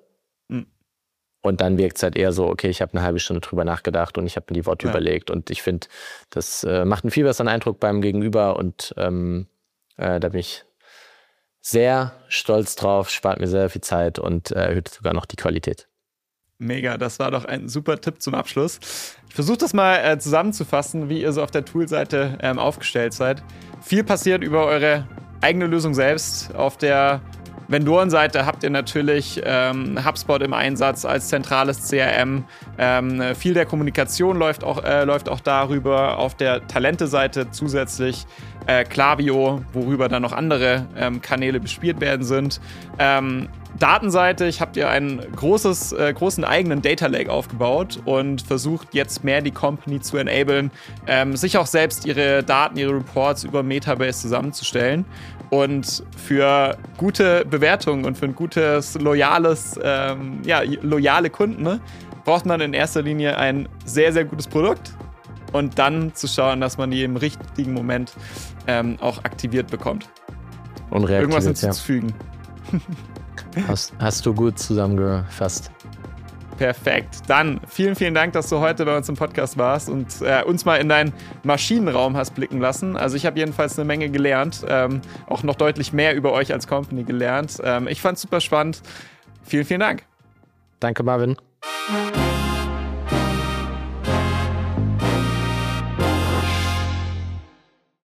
Und dann wirkt es halt eher so, okay, ich habe eine halbe Stunde drüber nachgedacht und ich habe mir die Worte ja. überlegt. Und ich finde, das äh, macht einen viel besseren Eindruck beim Gegenüber. Und ähm, äh, da bin ich sehr stolz drauf, spart mir sehr viel Zeit und äh, erhöht sogar noch die Qualität. Mega, das war doch ein super Tipp zum Abschluss. Ich versuche das mal äh, zusammenzufassen, wie ihr so auf der Toolseite ähm, aufgestellt seid. Viel passiert über eure eigene Lösung selbst. Auf der Vendorenseite habt ihr natürlich ähm, HubSpot im Einsatz als zentrales C R M. Ähm, viel der Kommunikation läuft auch, äh, läuft auch darüber. Auf der Talente-Seite zusätzlich äh, Klaviyo, worüber dann noch andere ähm, Kanäle bespielt werden sind. Ähm, Datenseitig habt ihr einen großes, äh, großen eigenen Data Lake aufgebaut und versucht jetzt mehr die Company zu enablen, ähm, sich auch selbst ihre Daten, ihre Reports über Metabase zusammenzustellen. Und für gute Bewertungen und für ein gutes, loyales, ähm, ja, loyale Kunden ne, braucht man in erster Linie ein sehr, sehr gutes Produkt und dann zu schauen, dass man die im richtigen Moment ähm, auch aktiviert bekommt. Und reaktiviert, irgendwas hinzuzufügen. Ja. Hast, hast du gut zusammengefasst. Perfekt. Dann vielen, vielen Dank, dass du heute bei uns im Podcast warst und äh, uns mal in deinen Maschinenraum hast blicken lassen. Also ich habe jedenfalls eine Menge gelernt, ähm, auch noch deutlich mehr über euch als Company gelernt. Ähm, ich fand es super spannend. Vielen, vielen Dank. Danke, Marvin.